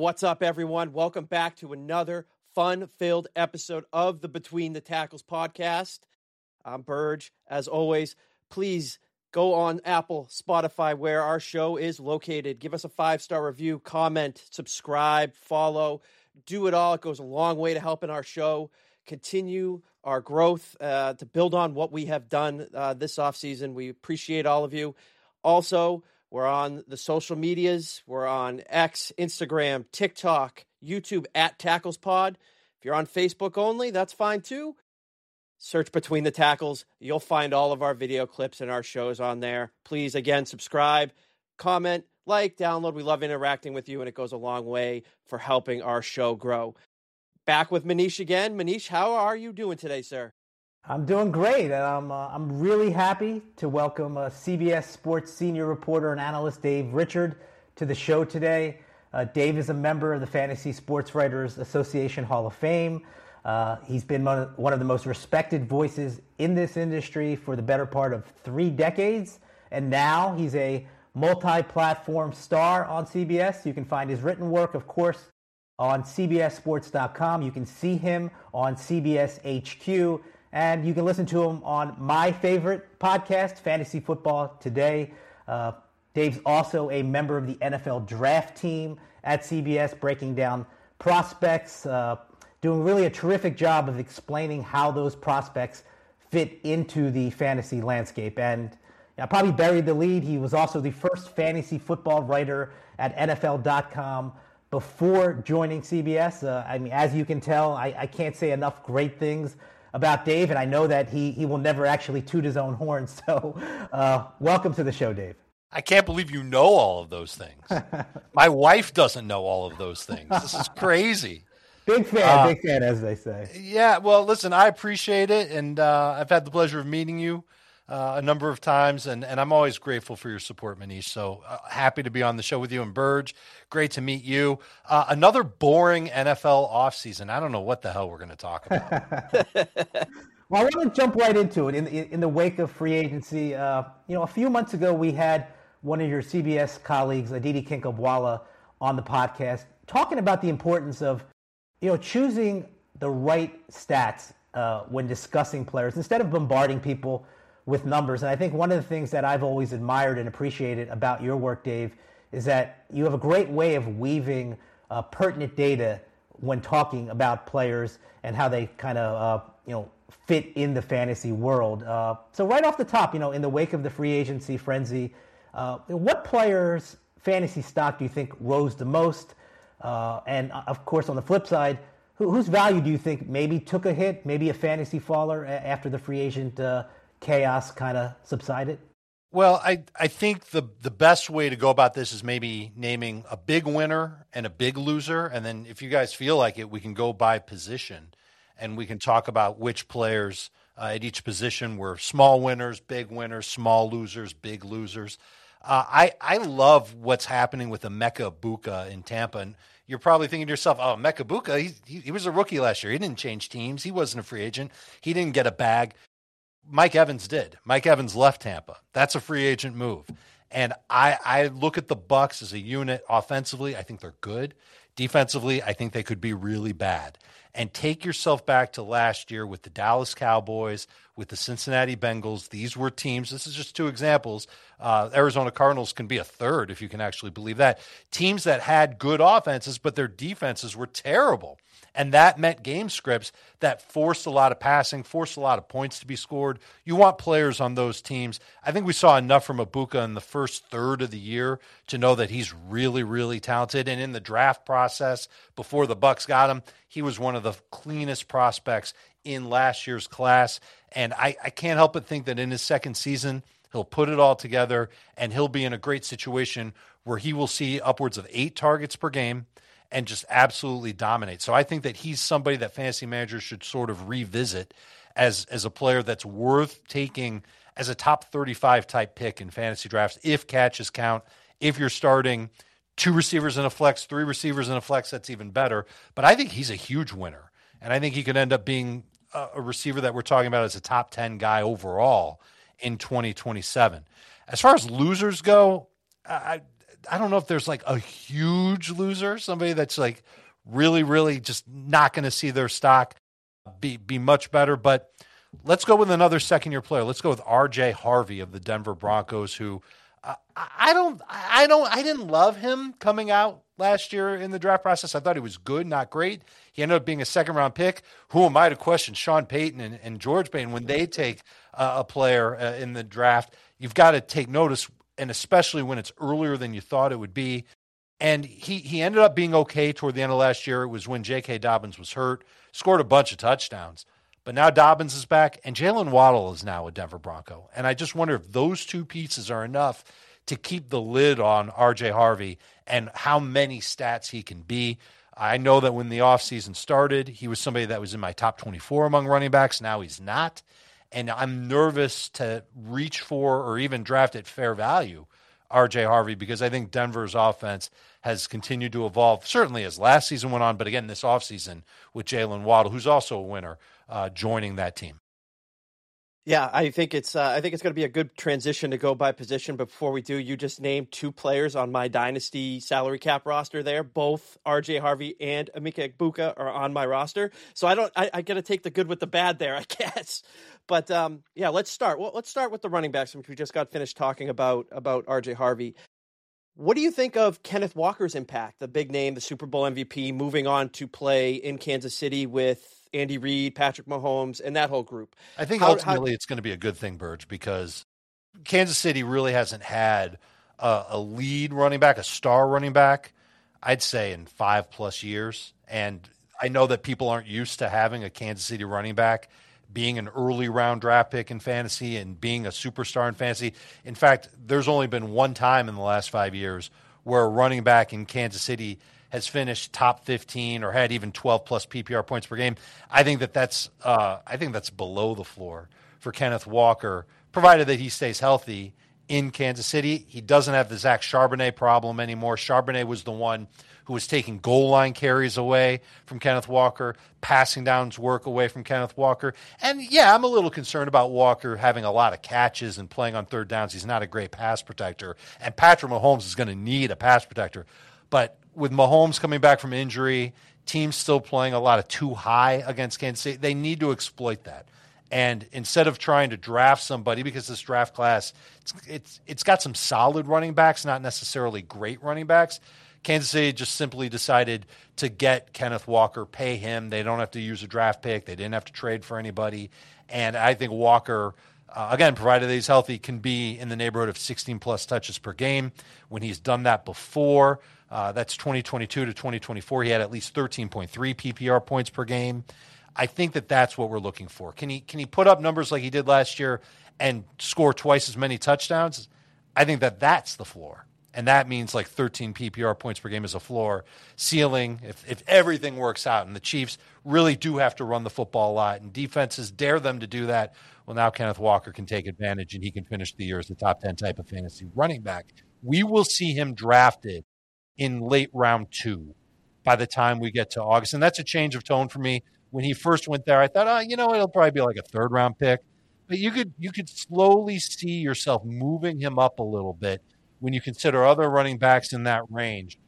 What's up, everyone? Welcome back to another fun-filled episode of the Between the Tackles podcast. I'm Burge. As always, please go on Apple, Spotify, where our show is located. Give us a 5-star review, comment, subscribe, follow. Do it all. It goes a long way to helping our show continue our growth, to build on what we have done this offseason. We appreciate all of you. Also, we're on the social medias. We're on X, Instagram, TikTok, YouTube at TacklesPod. If you're on Facebook only, that's fine too. Search Between the Tackles. You'll find all of our video clips and our shows on there. Please, again, subscribe, comment, like, download. We love interacting with you, and it goes a long way for helping our show grow. Back with Manish again. Manish, how are you doing today, sir? I'm doing great. I'm really happy to welcome CBS Sports senior reporter and analyst Dave Richard to the show today. Dave is a member of the Fantasy Sports Writers Association Hall of Fame. He's been one of the most respected voices in this industry for the better part of 3 decades. And now he's a multi-platform star on CBS. You can find his written work, of course, on CBSSports.com. You can see him on CBS HQ. And you can listen to him on my favorite podcast, Fantasy Football Today. Dave's also a member of the NFL draft team at CBS, breaking down prospects, doing really a terrific job of explaining how those prospects fit into the fantasy landscape. And I probably buried the lead. He was also the first fantasy football writer at NFL.com before joining CBS. As you can tell, I can't say enough great things about Dave, and I know that he will never actually toot his own horn. So welcome to the show, Dave. I can't believe you know all of those things. My wife doesn't know all of those things. This is crazy. Big fan, as they say. Yeah, well, listen, I appreciate it, and I've had the pleasure of meeting you a number of times, and I'm always grateful for your support, Manish. So happy to be on the show with you and Burge. Great to meet you. Another boring NFL offseason. I don't know what the hell we're going to talk about. Well, I want to jump right into it. In the wake of free agency, a few months ago we had one of your CBS colleagues, Aditi Kinkhabwala, on the podcast talking about the importance of choosing the right stats when discussing players instead of bombarding people with numbers. And I think one of the things that I've always admired and appreciated about your work, Dave, is that you have a great way of weaving pertinent data when talking about players and how they kind of fit in the fantasy world. So right off the top, in the wake of the free agency frenzy, what players' fantasy stock do you think rose the most? And of course, on the flip side, whose value do you think maybe took a hit, maybe a fantasy faller after the free agent chaos kind of subsided? Well, I think the best way to go about this is maybe naming a big winner and a big loser. And then if you guys feel like it, we can go by position and we can talk about which players at each position were small winners, small losers, big losers. I love what's happening with Emeka Egbuka in Tampa. And you're probably thinking to yourself, oh, Emeka Egbuka, he was a rookie last year. He didn't change teams. He wasn't a free agent. He didn't get a bag. Mike Evans did. Mike Evans left Tampa. That's a free agent move. And I look at the Bucs as a unit. Offensively, I think they're good. Defensively, I think they could be really bad. And take yourself back to last year with the Dallas Cowboys, with the Cincinnati Bengals. These were teams. This is just 2 examples. Arizona Cardinals can be a third, if you can actually believe that. Teams that had good offenses, but their defenses were terrible. And that meant game scripts that forced a lot of passing, forced a lot of points to be scored. You want players on those teams. I think we saw enough from Egbuka in the first third of the year to know that he's really, really talented. And in the draft process, before the Bucs got him, he was one of the cleanest prospects in last year's class. And I can't help but think that in his second season, he'll put it all together and he'll be in a great situation where he will see upwards of 8 targets per game and just absolutely dominate. So I think that he's somebody that fantasy managers should sort of revisit as a player that's worth taking as a top 35 type pick in fantasy drafts, if catches count. If you're starting 2 receivers in a flex, 3 receivers in a flex, that's even better. But I think he's a huge winner. And I think he could end up being a receiver that we're talking about as a top 10 guy overall in 2027. As far as losers go, I don't know if there's like a huge loser, somebody that's like really, really just not going to see their stock be much better. But let's go with another second-year player. Let's go with R.J. Harvey of the Denver Broncos, who I didn't love him coming out last year in the draft process. I thought he was good, not great. He ended up being a second-round pick. Who am I to question Sean Payton and George Payton when they take a player in the draft? You've got to take notice, and especially when it's earlier than you thought it would be. And he ended up being okay toward the end of last year. It was when J.K. Dobbins was hurt, scored a bunch of touchdowns. But now Dobbins is back, and Jalen Waddle is now a Denver Bronco. And I just wonder if those two pieces are enough to keep the lid on R.J. Harvey and how many stats he can be. I know that when the offseason started, he was somebody that was in my top 24 among running backs. Now he's not. And I'm nervous to reach for or even draft at fair value R.J. Harvey, because I think Denver's offense has continued to evolve, certainly as last season went on, but again, this offseason with Jalen Waddle, who's also a winner, joining that team. Yeah, I think it's going to be a good transition to go by position. But before we do, you just named two players on my dynasty salary cap roster there. Both R.J. Harvey and Emeka Egbuka are on my roster. So I got to take the good with the bad there, I guess. But yeah, let's start. Well, let's start with the running backs, which we just got finished talking about R.J. Harvey. What do you think of Kenneth Walker's impact, the big name, the Super Bowl MVP, moving on to play in Kansas City with Andy Reid, Patrick Mahomes, and that whole group? I think ultimately it's going to be a good thing, Burge, because Kansas City really hasn't had a lead running back, a star running back, I'd say in 5+ years. And I know that people aren't used to having a Kansas City running back being an early round draft pick in fantasy and being a superstar in fantasy. In fact, there's only been one time in the last 5 years where a running back in Kansas City has finished top 15 or had even 12+ PPR points per game. I think that's below the floor for Kenneth Walker, provided that he stays healthy in Kansas City. He doesn't have the Zach Charbonnet problem anymore. Charbonnet was the one who was taking goal line carries away from Kenneth Walker, passing downs work away from Kenneth Walker. And yeah, I'm a little concerned about Walker having a lot of catches and playing on third downs. He's not a great pass protector. And Patrick Mahomes is going to need a pass protector. But with Mahomes coming back from injury, teams still playing a lot of too high against Kansas City, they need to exploit that. And instead of trying to draft somebody, because this draft class, it's got some solid running backs, not necessarily great running backs, Kansas City just simply decided to get Kenneth Walker, pay him. They don't have to use a draft pick. They didn't have to trade for anybody. And I think Walker, again, provided that he's healthy, can be in the neighborhood of 16+ touches per game. When he's done that before, that's 2022 to 2024, he had at least 13.3 PPR points per game. I think that's what we're looking for. Can he put up numbers like he did last year and score twice as many touchdowns? I think that's the floor. And that means like 13 PPR points per game is a floor. Ceiling, if everything works out, and the Chiefs really do have to run the football a lot, and defenses dare them to do that, well, now Kenneth Walker can take advantage, and he can finish the year as the top 10 type of fantasy running back. We will see him drafted in late round 2 by the time we get to August. And that's a change of tone for me. When he first went there, I thought, it'll probably be like a 3rd round pick. But you could slowly see yourself moving him up a little bit when you consider other running backs in that range,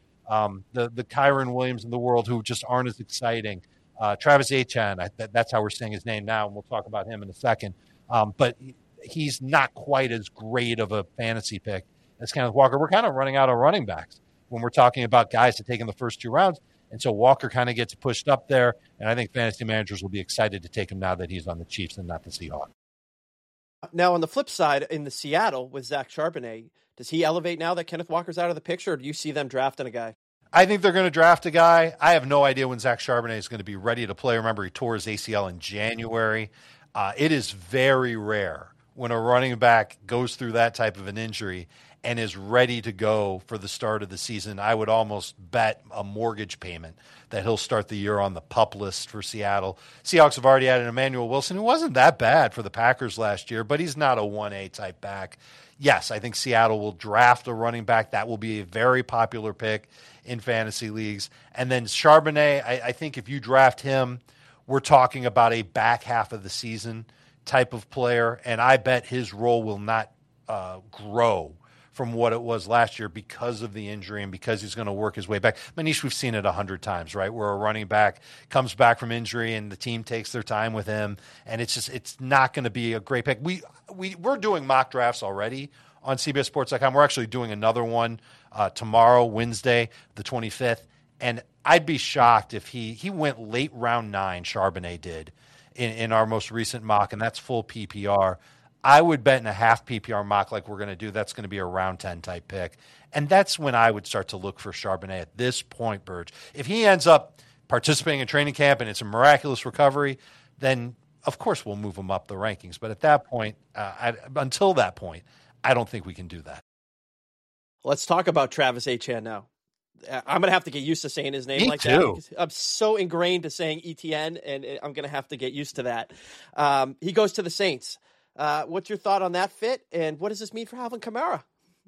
the Kyron Williams in the world who just aren't as exciting. Travis Etienne, that's how we're saying his name now, and we'll talk about him in a second. But he's not quite as great of a fantasy pick as Kenneth Walker. We're kind of running out of running backs when we're talking about guys to take in the first 2 rounds. And so Walker kind of gets pushed up there, and I think fantasy managers will be excited to take him now that he's on the Chiefs and not the Seahawks. Now, on the flip side, in the Seattle with Zach Charbonnet, does he elevate now that Kenneth Walker's out of the picture, or do you see them drafting a guy? I think they're going to draft a guy. I have no idea when Zach Charbonnet is going to be ready to play. Remember, he tore his ACL in January. It is very rare when a running back goes through that type of an injury and is ready to go for the start of the season. I would almost bet a mortgage payment that he'll start the year on the PUP list for Seattle. Seahawks have already added Emmanuel Wilson, who wasn't that bad for the Packers last year, but he's not a 1A type back. Yes, I think Seattle will draft a running back. That will be a very popular pick in fantasy leagues. And then Charbonnet, I think if you draft him, we're talking about a back half of the season type of player, and I bet his role will not grow from what it was last year because of the injury and because he's going to work his way back. Manish, we've seen it 100 times, right? Where a running back comes back from injury and the team takes their time with him, and it's not going to be a great pick. We're doing mock drafts already on CBSSports.com. We're actually doing another one tomorrow, Wednesday, the 25th, and I'd be shocked if he went late round 9, Charbonnet did, in our most recent mock, and that's full PPR. I would bet in a half PPR mock like we're going to do, that's going to be a round 10 type pick. And that's when I would start to look for Charbonnet at this point, Burge. If he ends up participating in training camp and it's a miraculous recovery, then of course we'll move him up the rankings. But at that point, until that point, I don't think we can do that. Let's talk about Travis Etienne now. I'm going to have to get used to saying his name like too. that. I'm so ingrained to saying Etienne, and I'm going to have to get used to that. He goes to the Saints. What's your thought on that fit, and what does this mean for Alvin Kamara?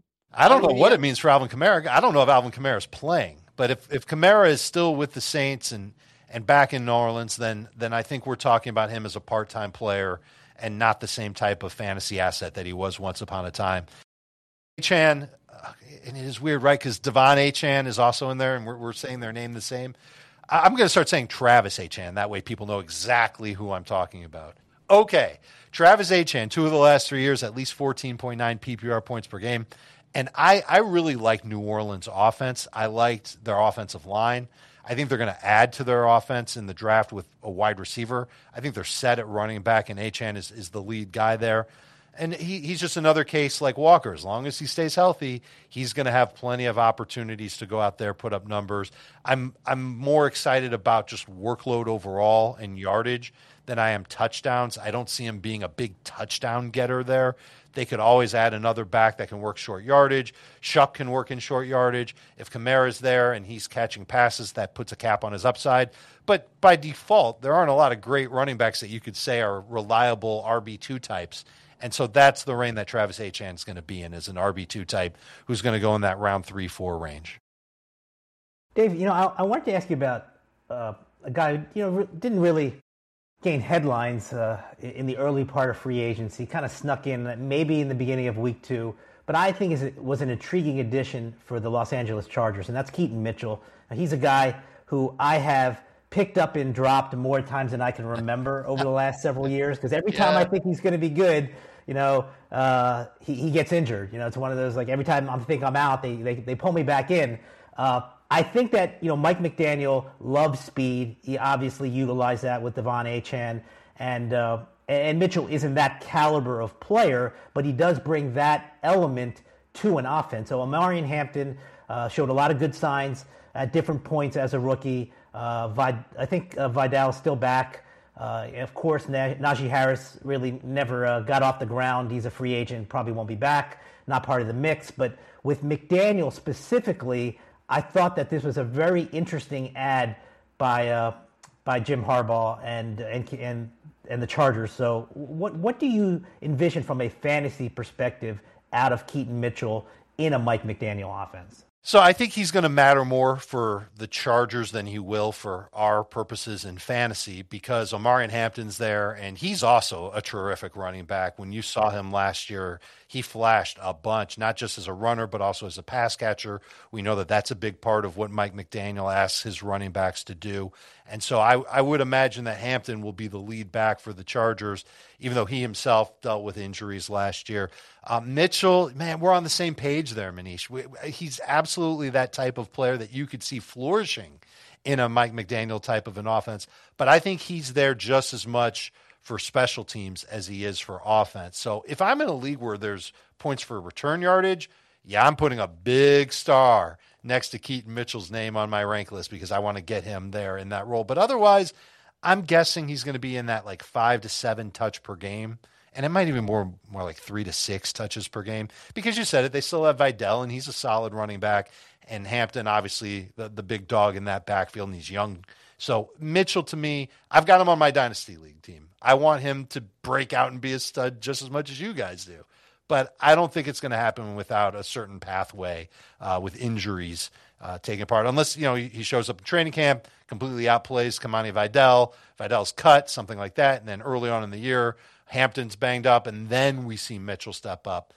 I don't know what it means for Alvin Kamara. I don't know if Alvin Kamara is playing, but if Kamara is still with the Saints and back in New Orleans, then I think we're talking about him as a part-time player and not the same type of fantasy asset that he was once upon a time. Achane, and it is weird, right? Because Devon Achane is also in there, and we're saying their name the same. I'm going to start saying Travis Achane. That way people know exactly who I'm talking about. Okay, Travis Achane, 2 of the last 3 years, at least 14.9 PPR points per game. And I really like New Orleans' offense. I liked their offensive line. I think they're going to add to their offense in the draft with a wide receiver. I think they're set at running back, and Achane is the lead guy there. And he's just another case like Walker. As long as he stays healthy, he's going to have plenty of opportunities to go out there, put up numbers. I'm more excited about just workload overall and yardage than I am touchdowns. I don't see him being a big touchdown getter there. They could always add another back that can work short yardage. Shuck can work in short yardage. If Kamara's there and he's catching passes, that puts a cap on his upside. But by default, there aren't a lot of great running backs that you could say are reliable RB2 types. And so that's the range that Travis Achane is going to be in, as an RB2 type who's going to go in that round 3-4 range. Dave, I wanted to ask you about a guy who, didn't really gain headlines in the early part of free agency, kind of snuck in maybe in the beginning of week 2, but I think it was an intriguing addition for the Los Angeles Chargers, and that's Keaton Mitchell. Now, he's a guy who I have picked up and dropped more times than I can remember over the last several years, because every time I think he's going to be good, he gets injured. It's one of those, like, every time I think I'm out, they pull me back in. I think that, Mike McDaniel loves speed. He obviously utilized that with Devon Achane, and Mitchell isn't that caliber of player, but he does bring that element to an offense. So Omarion Hampton showed a lot of good signs at different points as a rookie. I think Vidal's still back. Of course, Najee Harris really never got off the ground. He's a free agent, probably won't be back, not part of the mix. But with McDaniel specifically, I thought that this was a very interesting ad by Jim Harbaugh and the Chargers. So what do you envision from a fantasy perspective out of Keaton Mitchell in a Mike McDaniel offense? So I think he's going to matter more for the Chargers than he will for our purposes in fantasy, because Omarion Hampton's there, and he's also a terrific running back. When you saw him last year, he flashed a bunch, not just as a runner, but also as a pass catcher. We know that that's a big part of what Mike McDaniel asks his running backs to do. And so I would imagine that Hampton will be the lead back for the Chargers, even though he himself dealt with injuries last year. Mitchell, man, we're on the same page there, Manish. He's absolutely that type of player that you could see flourishing in a Mike McDaniel type of an offense. But I think he's there just as much for special teams as he is for offense. So if I'm in a league where there's points for return yardage, I'm putting a big star next to Keaton Mitchell's name on my rank list, because I want to get him there in that role. But otherwise, I'm guessing he's going to be in that like 5 to 7 touch per game. And it might even more like 3 to 6 touches per game, because you said it, they still have Vidal, and he's a solid running back. And Hampton, obviously, the big dog in that backfield, and he's young. So Mitchell, to me, I've got him on my Dynasty League team. I want him to break out and be a stud just as much as you guys do. But I don't think it's going to happen without a certain pathway with injuries taking part. Unless, he shows up in training camp, completely outplays Kamani Vidal, Vidal's cut, something like that. And then early on in the year, Hampton's banged up, and then we see Mitchell step up.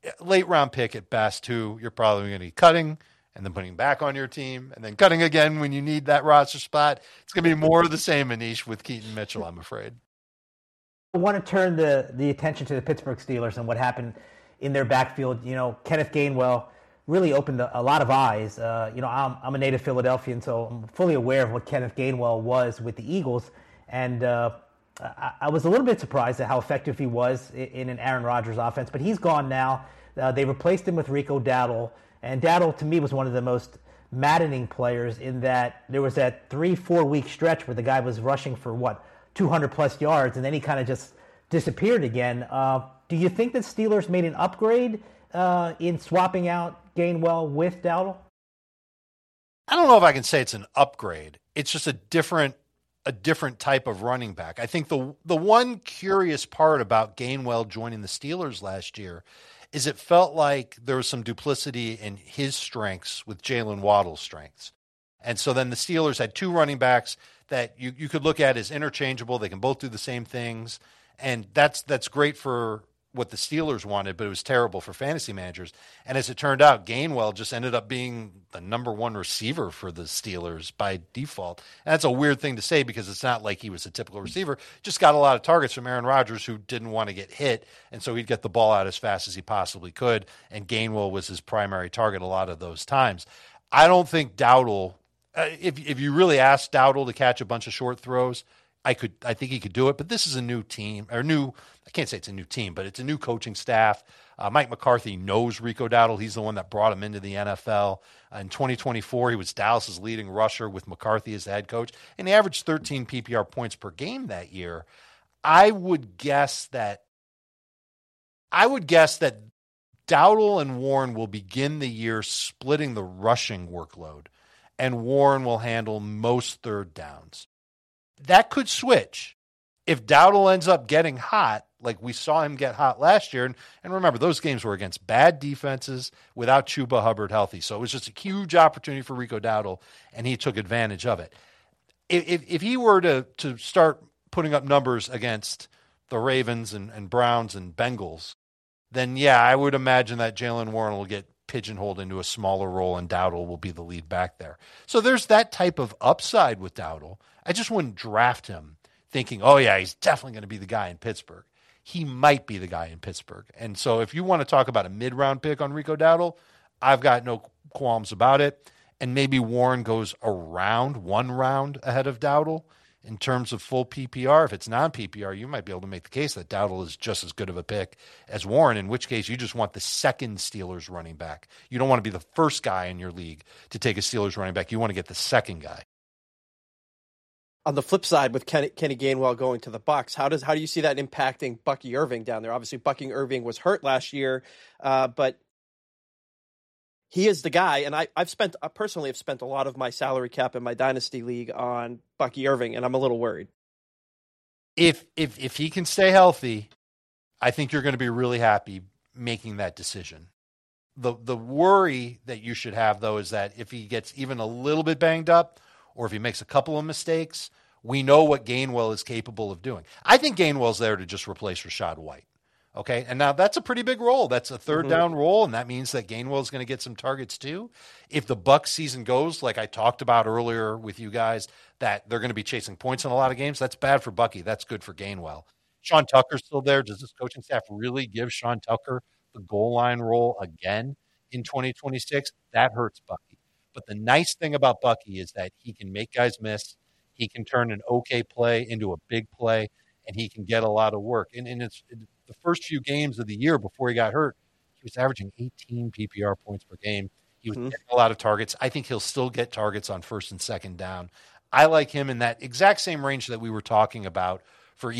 late round pick at best who you're probably going to be cutting and then putting back on your team and then cutting again when you need that roster spot. It's going to be more of the same, Manish, with Keaton Mitchell, I'm afraid. I want to turn the attention to the Pittsburgh Steelers and what happened in their backfield. Kenneth Gainwell really opened a lot of eyes. I'm a native Philadelphian, so I'm fully aware of what Kenneth Gainwell was with the Eagles. And I was a little bit surprised at how effective he was in an Aaron Rodgers offense. But he's gone now. They replaced him with Rico Dowdle. And Dowdle, to me, was one of the most maddening players in that there was that 3-4 week stretch where the guy was rushing for, 200-plus yards, and then he kind of just disappeared again. Do you think that Steelers made an upgrade in swapping out Gainwell with Dowdle? I don't know if I can say it's an upgrade. It's just a different type of running back. I think the one curious part about Gainwell joining the Steelers last year is it felt like there was some duplicity in his strengths with Jalen Waddle's strengths. And so then the Steelers had two running backs that you could look at as interchangeable. They can both do the same things. And that's great for what the Steelers wanted, but it was terrible for fantasy managers. And as it turned out, Gainwell just ended up being the number one receiver for the Steelers by default. And that's a weird thing to say because it's not like he was a typical receiver. Just got a lot of targets from Aaron Rodgers, who didn't want to get hit, and so he'd get the ball out as fast as he possibly could, and Gainwell was his primary target a lot of those times. I don't think Dowdle, if you really asked Dowdle to catch a bunch of short throws, I think he could do it, but this is a new team, I can't say it's a new team, but it's a new coaching staff. Mike McCarthy knows Rico Dowdle. He's the one that brought him into the NFL. In 2024, he was Dallas's leading rusher with McCarthy as the head coach, and he averaged 13 PPR points per game that year. I would guess that Dowdle and Warren will begin the year splitting the rushing workload, and Warren will handle most third downs. That could switch if Dowdle ends up getting hot, like we saw him get hot last year. And remember, those games were against bad defenses without Chuba Hubbard healthy. So it was just a huge opportunity for Rico Dowdle, and he took advantage of it. If he were to start putting up numbers against the Ravens and Browns and Bengals, then, yeah, I would imagine that Jaylen Warren will get pigeonholed into a smaller role and Dowdle will be the lead back there. So there's that type of upside with Dowdle. I just wouldn't draft him thinking, oh, yeah, he's definitely going to be the guy in Pittsburgh. He might be the guy in Pittsburgh. And so if you want to talk about a mid-round pick on Rico Dowdle, I've got no qualms about it. And maybe Warren goes around one round ahead of Dowdle in terms of full PPR. If it's non-PPR, you might be able to make the case that Dowdle is just as good of a pick as Warren, in which case you just want the second Steelers running back. You don't want to be the first guy in your league to take a Steelers running back. You want to get the second guy. On the flip side, with Kenny Gainwell going to the Bucs, how do you see that impacting Bucky Irving down there? Obviously, Bucky Irving was hurt last year, but he is the guy. And I personally have spent a lot of my salary cap in my dynasty league on Bucky Irving, and I'm a little worried. If he can stay healthy, I think you're going to be really happy making that decision. The worry that you should have, though, is that if he gets even a little bit banged up, or if he makes a couple of mistakes, we know what Gainwell is capable of doing. I think Gainwell's there to just replace Rachaad White. Okay, and now that's a pretty big role. That's a third down role, and that means that Gainwell is going to get some targets too. If the Bucs season goes like I talked about earlier with you guys, that they're going to be chasing points in a lot of games, that's bad for Bucky. That's good for Gainwell. Sean Tucker's still there. Does this coaching staff really give Sean Tucker the goal line role again in 2026? That hurts Bucky. But the nice thing about Bucky is that he can make guys miss. He can turn an okay play into a big play, and he can get a lot of work. And it's the first few games of the year before he got hurt, he was averaging 18 PPR points per game. He was getting a lot of targets. I think he'll still get targets on first and second down. I like him in that exact same range that we were talking about for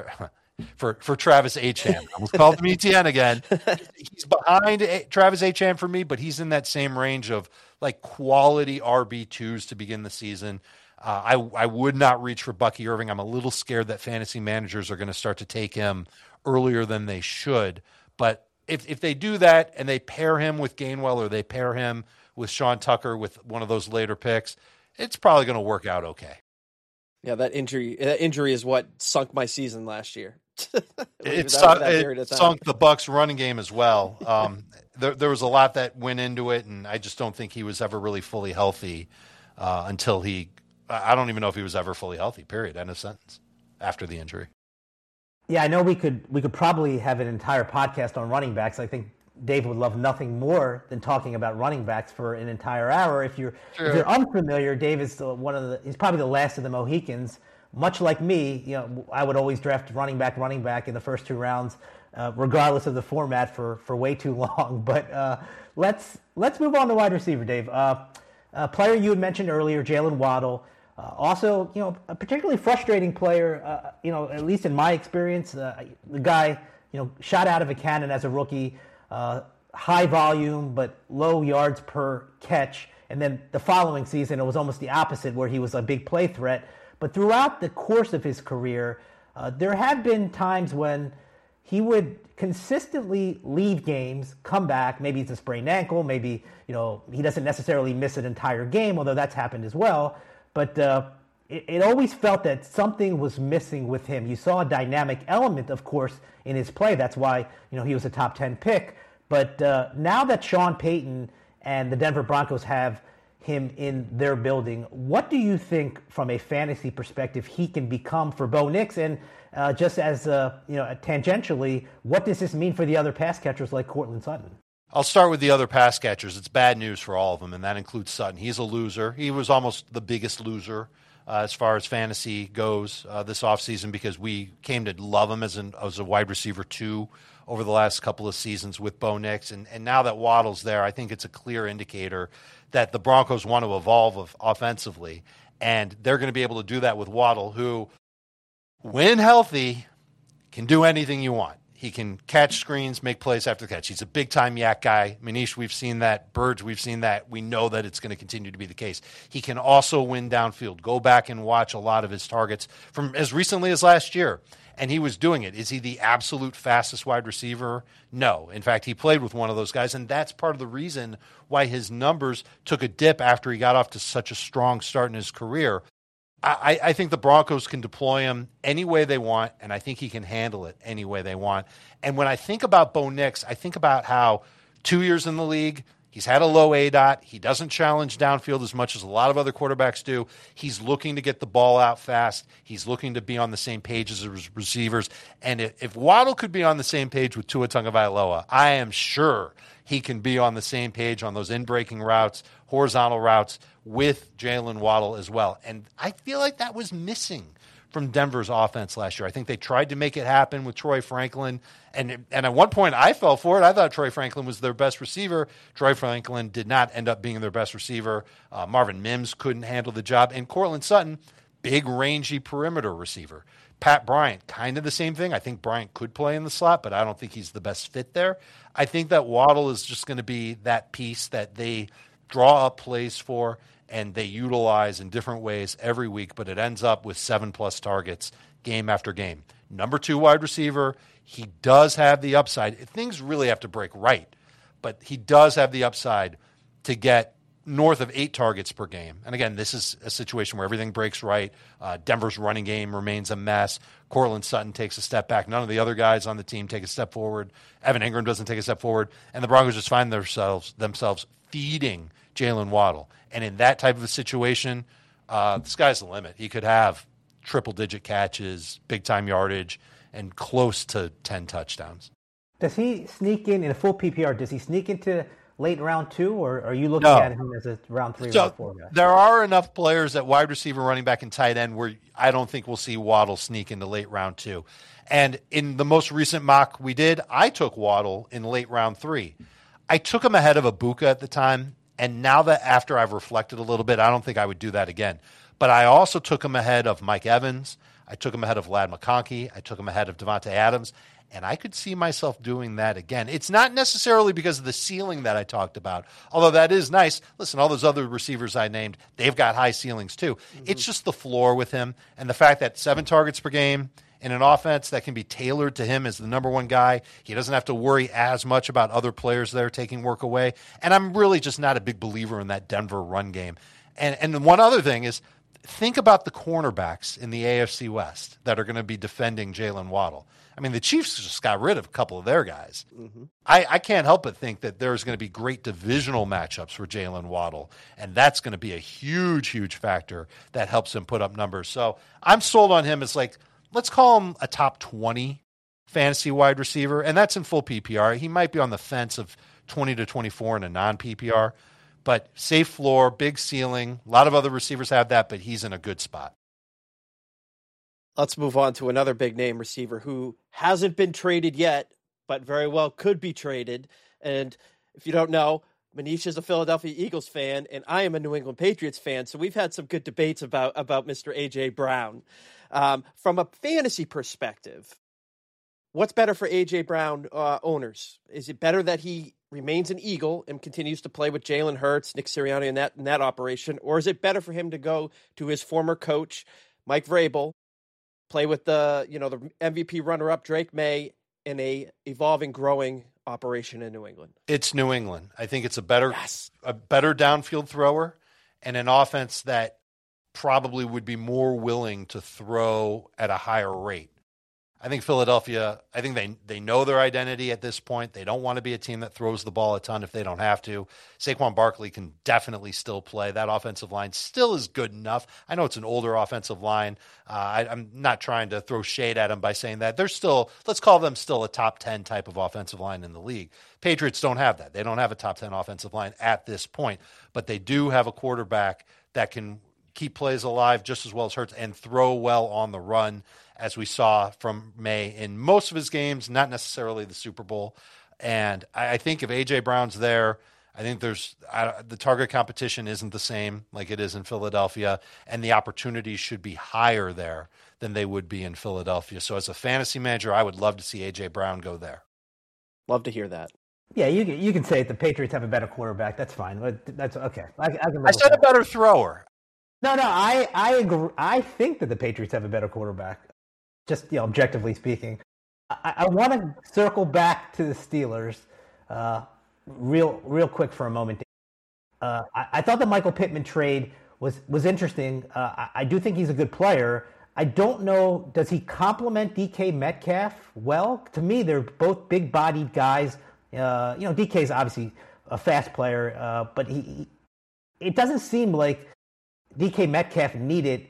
Travis Etienne. I almost called him Etienne again. He's behind Travis Etienne for me, but he's in that same range of like quality RB2s to begin the season. I would not reach for Bucky Irving. I'm a little scared that fantasy managers are going to start to take him earlier than they should. But if they do that and they pair him with Gainwell or they pair him with Sean Tucker with one of those later picks, it's probably going to work out okay. Yeah, that injury is what sunk my season last year. It sunk the Bucs running game as well. There was a lot that went into it, and I just don't think he was ever really fully healthy until I don't even know if he was ever fully healthy, period, end of sentence, after the injury. Yeah, I know we could probably have an entire podcast on running backs. I think Dave would love nothing more than talking about running backs for an entire hour. If you're unfamiliar, Dave is he's probably the last of the Mohicans. Much like me, I would always draft running back in the first 2 rounds, regardless of the format for way too long. But let's move on to wide receiver, Dave. A player you had mentioned earlier, Jalen Waddle. Also, a particularly frustrating player, at least in my experience. The guy, shot out of a cannon as a rookie, high volume but low yards per catch. And then the following season, it was almost the opposite, where he was a big play threat. But throughout the course of his career, there have been times when he would consistently leave games, come back. Maybe it's a sprained ankle. Maybe, he doesn't necessarily miss an entire game, although that's happened as well. But it always felt that something was missing with him. You saw a dynamic element, of course, in his play. That's why, he was a top 10 pick. But now that Sean Payton and the Denver Broncos have him in their building, what do you think from a fantasy perspective he can become for Bo Nix? And just as tangentially, what does this mean for the other pass catchers like Courtland Sutton? I'll start with the other pass catchers. It's bad news for all of them, and that includes Sutton. He's a loser. He was almost the biggest loser as far as fantasy goes this offseason, because we came to love him as a wide receiver 2 over the last couple of seasons with Bo Nix. And now that Waddle's there, I think it's a clear indicator that the Broncos want to evolve offensively, and they're going to be able to do that with Waddle, who, when healthy, can do anything you want. He can catch screens, make plays after the catch. He's a big-time yak guy. Manish, we've seen that. Burge, we've seen that. We know that it's going to continue to be the case. He can also win downfield. Go back and watch a lot of his targets from as recently as last year, and he was doing it. Is he the absolute fastest wide receiver? No. In fact, he played with one of those guys, and that's part of the reason why his numbers took a dip after he got off to such a strong start in his career. I think the Broncos can deploy him any way they want, and I think he can handle it any way they want. And when I think about Bo Nix, I think about how 2 years in the league, he's had a low ADOT. He doesn't challenge downfield as much as a lot of other quarterbacks do. He's looking to get the ball out fast. He's looking to be on the same page as his receivers. And if Waddle could be on the same page with Tua Tagovailoa, I am sure he can be on the same page on those in-breaking routes, horizontal routes, with Jalen Waddle as well. And I feel like that was missing from Denver's offense last year. I think they tried to make it happen with Troy Franklin. And at one point, I fell for it. I thought Troy Franklin was their best receiver. Troy Franklin did not end up being their best receiver. Marvin Mims couldn't handle the job. And Courtland Sutton, big, rangy perimeter receiver. Pat Bryant, kind of the same thing. I think Bryant could play in the slot, but I don't think he's the best fit there. I think that Waddle is just going to be that piece that they draw up plays for and they utilize in different ways every week, but it ends up with 7+ targets game after game. Number 2 wide receiver, he does have the upside. Things really have to break right, but he does have the upside to get north of 8 targets per game. And again, this is a situation where everything breaks right. Denver's running game remains a mess. Courtland Sutton takes a step back. None of the other guys on the team take a step forward. Evan Ingram doesn't take a step forward. And the Broncos just find themselves feeding Jalen Waddle. And in that type of a situation, the sky's the limit. He could have triple-digit catches, big-time yardage, and close to 10 touchdowns. Does he sneak in a full PPR? Does he sneak into late round 2, or are you looking at him as a round 3, round 4 guy? There are enough players at wide receiver, running back, and tight end where I don't think we'll see Waddle sneak into late round 2. And in the most recent mock we did, I took Waddle in late round 3. I took him ahead of Ibuka at the time, and now that after I've reflected a little bit, I don't think I would do that again. But I also took him ahead of Mike Evans. I took him ahead of Ladd McConkey. I took him ahead of Devontae Adams. And I could see myself doing that again. It's not necessarily because of the ceiling that I talked about, although that is nice. Listen, all those other receivers I named, they've got high ceilings too. Mm-hmm. It's just the floor with him and the fact that 7 targets per game in an offense that can be tailored to him as the number 1 guy. He doesn't have to worry as much about other players there taking work away. And I'm really just not a big believer in that Denver run game. And one other thing is, think about the cornerbacks in the AFC West that are going to be defending Jalen Waddle. I mean, the Chiefs just got rid of a couple of their guys. Mm-hmm. I can't help but think that there's going to be great divisional matchups for Jalen Waddle, and that's going to be a huge, huge factor that helps him put up numbers. So I'm sold on him as like, let's call him a top 20 fantasy wide receiver, and that's in full PPR. He might be on the fence of 20 to 24 in a non-PPR, but safe floor, big ceiling. A lot of other receivers have that, but he's in a good spot. Let's move on to another big name receiver who hasn't been traded yet, but very well could be traded. And if you don't know, Manish is a Philadelphia Eagles fan, and I am a New England Patriots fan. So we've had some good debates about Mr. A.J. Brown. From a fantasy perspective, what's better for A.J. Brown owners? Is it better that he remains an Eagle and continues to play with Jalen Hurts, Nick Sirianni in that operation? Or is it better for him to go to his former coach, Mike Vrabel, play with the MVP runner-up Drake May in a evolving, growing operation in New England? It's New England. I think it's a better downfield thrower and an offense that probably would be more willing to throw at a higher rate. I think Philadelphia, I think they know their identity at this point. They don't want to be a team that throws the ball a ton if they don't have to. Saquon Barkley can definitely still play. That offensive line still is good enough. I know it's an older offensive line. I'm not trying to throw shade at them by saying that. They're still, let's call them still a top 10 type of offensive line in the league. Patriots don't have that. They don't have a top 10 offensive line at this point, but they do have a quarterback that can keep plays alive just as well as Hurts and throw well on the run, as we saw from May in most of his games, not necessarily the Super Bowl. And I think if A.J. Brown's there, I think the target competition isn't the same like it is in Philadelphia, and the opportunities should be higher there than they would be in Philadelphia. So as a fantasy manager, I would love to see A.J. Brown go there. Love to hear that. Yeah, you can say the Patriots have a better quarterback. That's fine. That's okay. I said a better thrower. No, I agree. I think that the Patriots have a better quarterback. Just objectively speaking, I want to circle back to the Steelers, real quick for a moment. I thought the Michael Pittman trade was interesting. I do think he's a good player. I don't know, does he complement DK Metcalf well? To me, they're both big-bodied guys. DK is obviously a fast player, but it doesn't seem like DK Metcalf needed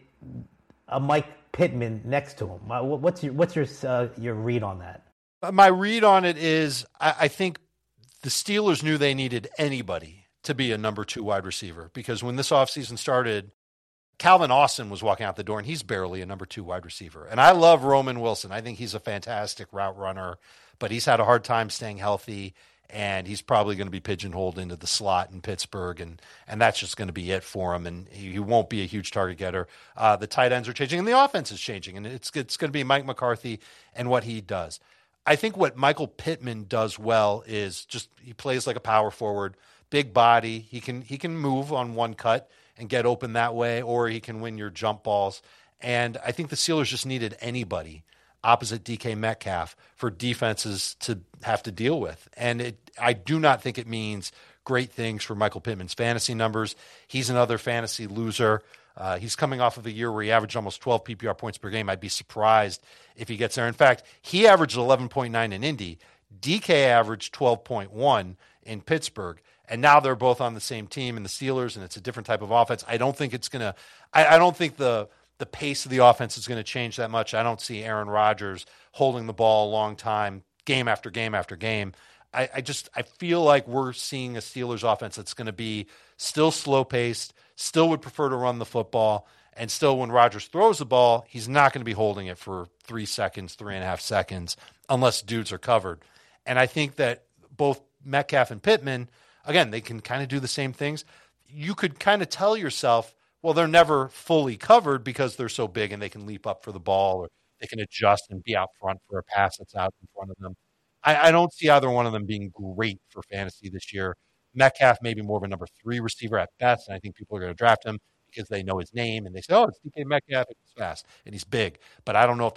a Mike Pittman next to him. What's your read on that? My read on it is I think the Steelers knew they needed anybody to be a number 2 wide receiver, because when this offseason started, Calvin Austin was walking out the door and he's barely a number 2 wide receiver. And I love Roman Wilson. I think he's a fantastic route runner, but he's had a hard time staying healthy, and he's probably going to be pigeonholed into the slot in Pittsburgh, and that's just going to be it for him, and he won't be a huge target getter. The tight ends are changing, and the offense is changing, and it's going to be Mike McCarthy and what he does. I think what Michael Pittman does well is just he plays like a power forward, big body. He can move on one cut and get open that way, or he can win your jump balls. And I think the Steelers just needed anybody opposite DK Metcalf for defenses to have to deal with. And I do not think it means great things for Michael Pittman's fantasy numbers. He's another fantasy loser. He's coming off of a year where he averaged almost 12 PPR points per game. I'd be surprised if he gets there. In fact, he averaged 11.9 in Indy. DK averaged 12.1 in Pittsburgh. And now they're both on the same team in the Steelers, and it's a different type of offense. I don't think it's going to – I don't think the pace of the offense is going to change that much. I don't see Aaron Rodgers holding the ball a long time, game after game after game. I feel like we're seeing a Steelers offense that's going to be still slow-paced, still would prefer to run the football, and still when Rodgers throws the ball, he's not going to be holding it for 3 seconds, 3.5 seconds, unless dudes are covered. And I think that both Metcalf and Pittman, again, they can kind of do the same things. You could kind of tell yourself, well, they're never fully covered because they're so big and they can leap up for the ball, or they can adjust and be out front for a pass that's out in front of them. I don't see either one of them being great for fantasy this year. Metcalf may be more of a number 3 receiver at best, and I think people are going to draft him because they know his name and they say, "Oh, it's DK Metcalf, he's fast and he's big." But I don't know if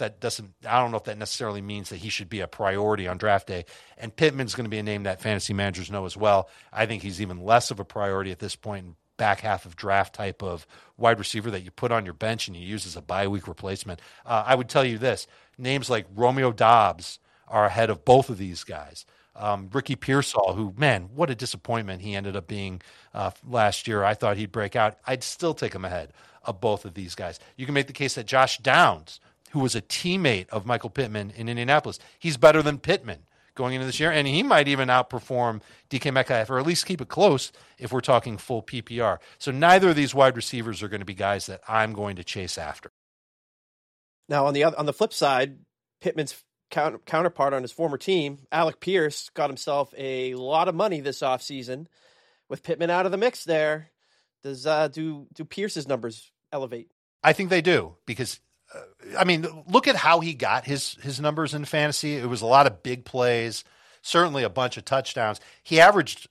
that necessarily means that he should be a priority on draft day. And Pittman's going to be a name that fantasy managers know as well. I think he's even less of a priority at this point. back half of draft type of wide receiver that you put on your bench and you use as a bye week replacement. I would tell you this, names like Romeo Dobbs are ahead of both of these guys. Ricky Pearsall, who, man, what a disappointment he ended up being last year. I thought he'd break out. I'd still take him ahead of both of these guys. You can make the case that Josh Downs, who was a teammate of Michael Pittman in Indianapolis, he's better than Pittman going into this year, and he might even outperform DK Metcalf, or at least keep it close if we're talking full PPR. So neither of these wide receivers are going to be guys that I'm going to chase after. Now, on the flip side, Pittman's counterpart on his former team, Alec Pierce, got himself a lot of money this offseason. With Pittman out of the mix there, does do Pierce's numbers elevate? I think they do, because look at how he got his numbers in fantasy. It was a lot of big plays, certainly a bunch of touchdowns. He averaged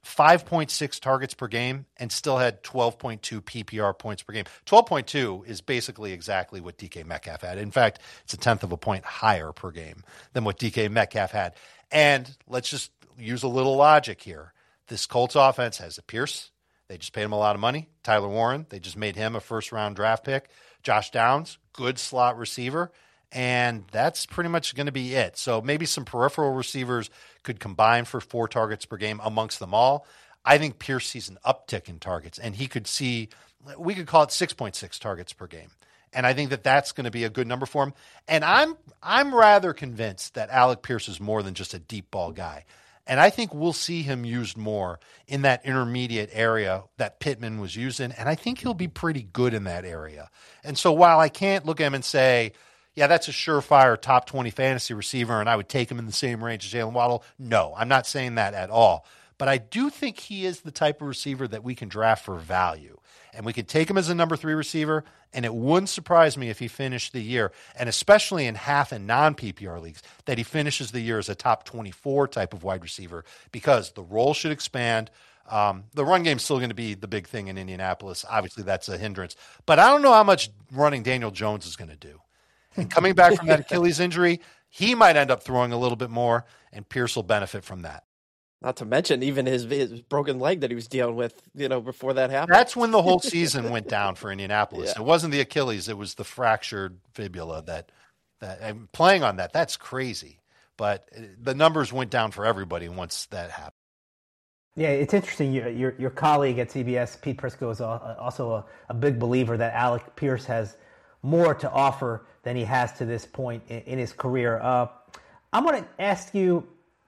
5.6 targets per game and still had 12.2 PPR points per game. 12.2 is basically exactly what DK Metcalf had. In fact, it's a tenth of a point higher per game than what DK Metcalf had. And let's just use a little logic here. This Colts offense has a Pierce. They just paid him a lot of money. Tyler Warren, they just made him a first-round draft pick. Josh Downs, good slot receiver, and that's pretty much going to be it. So maybe some peripheral receivers could combine for 4 targets per game amongst them all. I think Pierce sees an uptick in targets, and he could see, we could call it 6.6 targets per game. And I think that that's going to be a good number for him. And I'm rather convinced that Alec Pierce is more than just a deep ball guy. And I think we'll see him used more in that intermediate area that Pittman was used in. And I think he'll be pretty good in that area. And so while I can't look at him and say, yeah, that's a surefire top 20 fantasy receiver and I would take him in the same range as Jalen Waddle, no, I'm not saying that at all. But I do think he is the type of receiver that we can draft for value. And we could take him as a number 3 receiver, and it wouldn't surprise me if he finished the year, and especially in half and non-PPR leagues, that he finishes the year as a top 24 type of wide receiver, because the role should expand. The run game is still going to be the big thing in Indianapolis. Obviously, that's a hindrance. But I don't know how much running Daniel Jones is going to do. And coming back from that Achilles injury, he might end up throwing a little bit more, and Pierce will benefit from that. Not to mention even his broken leg that he was dealing with, before that happened. That's when the whole season went down for Indianapolis. Yeah. It wasn't the Achilles; it was the fractured fibula that and playing on that. That's crazy. But the numbers went down for everybody once that happened. Yeah, it's interesting. Your colleague at CBS, Pete Prisco, is also a big believer that Alec Pierce has more to offer than he has to this point in his career. I'm going to ask you,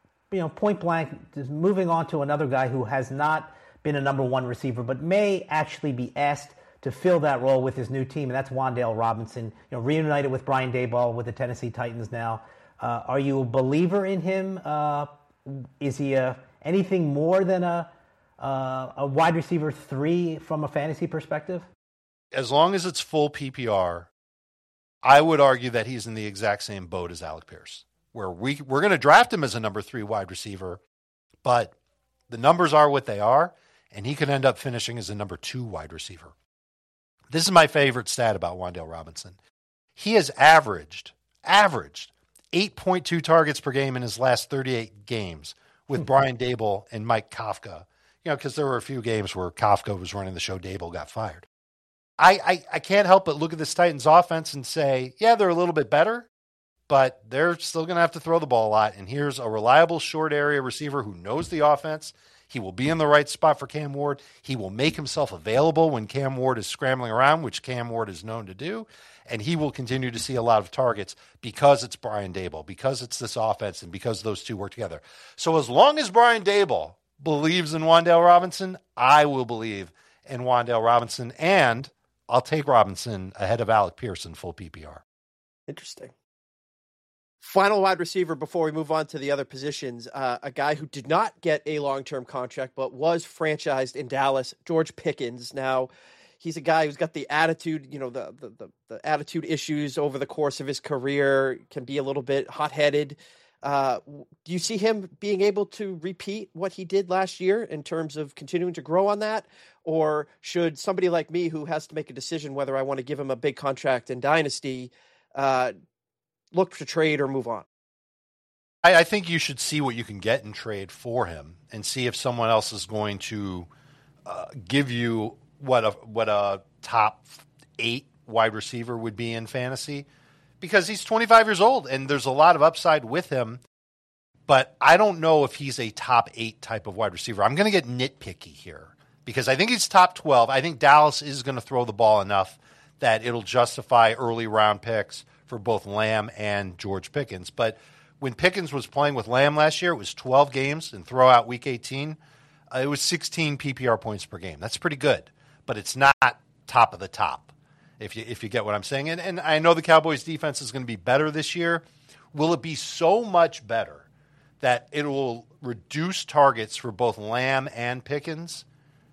point blank, just moving on to another guy who has not been a number 1 receiver, but may actually be asked to fill that role with his new team, and that's Wan'Dale Robinson, reunited with Brian Daboll with the Tennessee Titans now. Are you a believer in him? Is he anything more than a wide receiver 3 from a fantasy perspective? As long as it's full PPR, I would argue that he's in the exact same boat as Alec Pierce, where we're going to draft him as a number 3 wide receiver, but the numbers are what they are, and he could end up finishing as a number 2 wide receiver. This is my favorite stat about Wan'Dale Robinson. He has averaged 8.2 targets per game in his last 38 games with Brian Daboll and Mike Kafka, because there were a few games where Kafka was running the show, Daboll got fired. I can't help but look at this Titans offense and say, yeah, they're a little bit better, but they're still going to have to throw the ball a lot. And here's a reliable short area receiver who knows the offense. He will be in the right spot for Cam Ward. He will make himself available when Cam Ward is scrambling around, which Cam Ward is known to do. And he will continue to see a lot of targets because it's Brian Daboll, because it's this offense, and because those two work together. So as long as Brian Daboll believes in Wan'Dale Robinson, I will believe in Wan'Dale Robinson, and I'll take Robinson ahead of Alec Pierce in full PPR. Interesting. Final wide receiver before we move on to the other positions, a guy who did not get a long-term contract but was franchised in Dallas, George Pickens. Now, he's a guy who's got the attitude, the attitude issues over the course of his career, can be a little bit hot-headed. Do you see him being able to repeat what he did last year in terms of continuing to grow on that? Or should somebody like me, who has to make a decision whether I want to give him a big contract in Dynasty, look to trade or move on? I think you should see what you can get in trade for him and see if someone else is going to give you what a top 8 wide receiver would be in fantasy, because he's 25 years old and there's a lot of upside with him. But I don't know if he's a top 8 type of wide receiver. I'm going to get nitpicky here because I think he's top 12. I think Dallas is going to throw the ball enough that it'll justify early round picks for both Lamb and George Pickens. But when Pickens was playing with Lamb last year, it was 12 games and throw out week 18. It was 16 PPR points per game. That's pretty good, but it's not top of the top, if you get what I'm saying. And I know the Cowboys defense is going to be better this year. Will it be so much better that it will reduce targets for both Lamb and Pickens?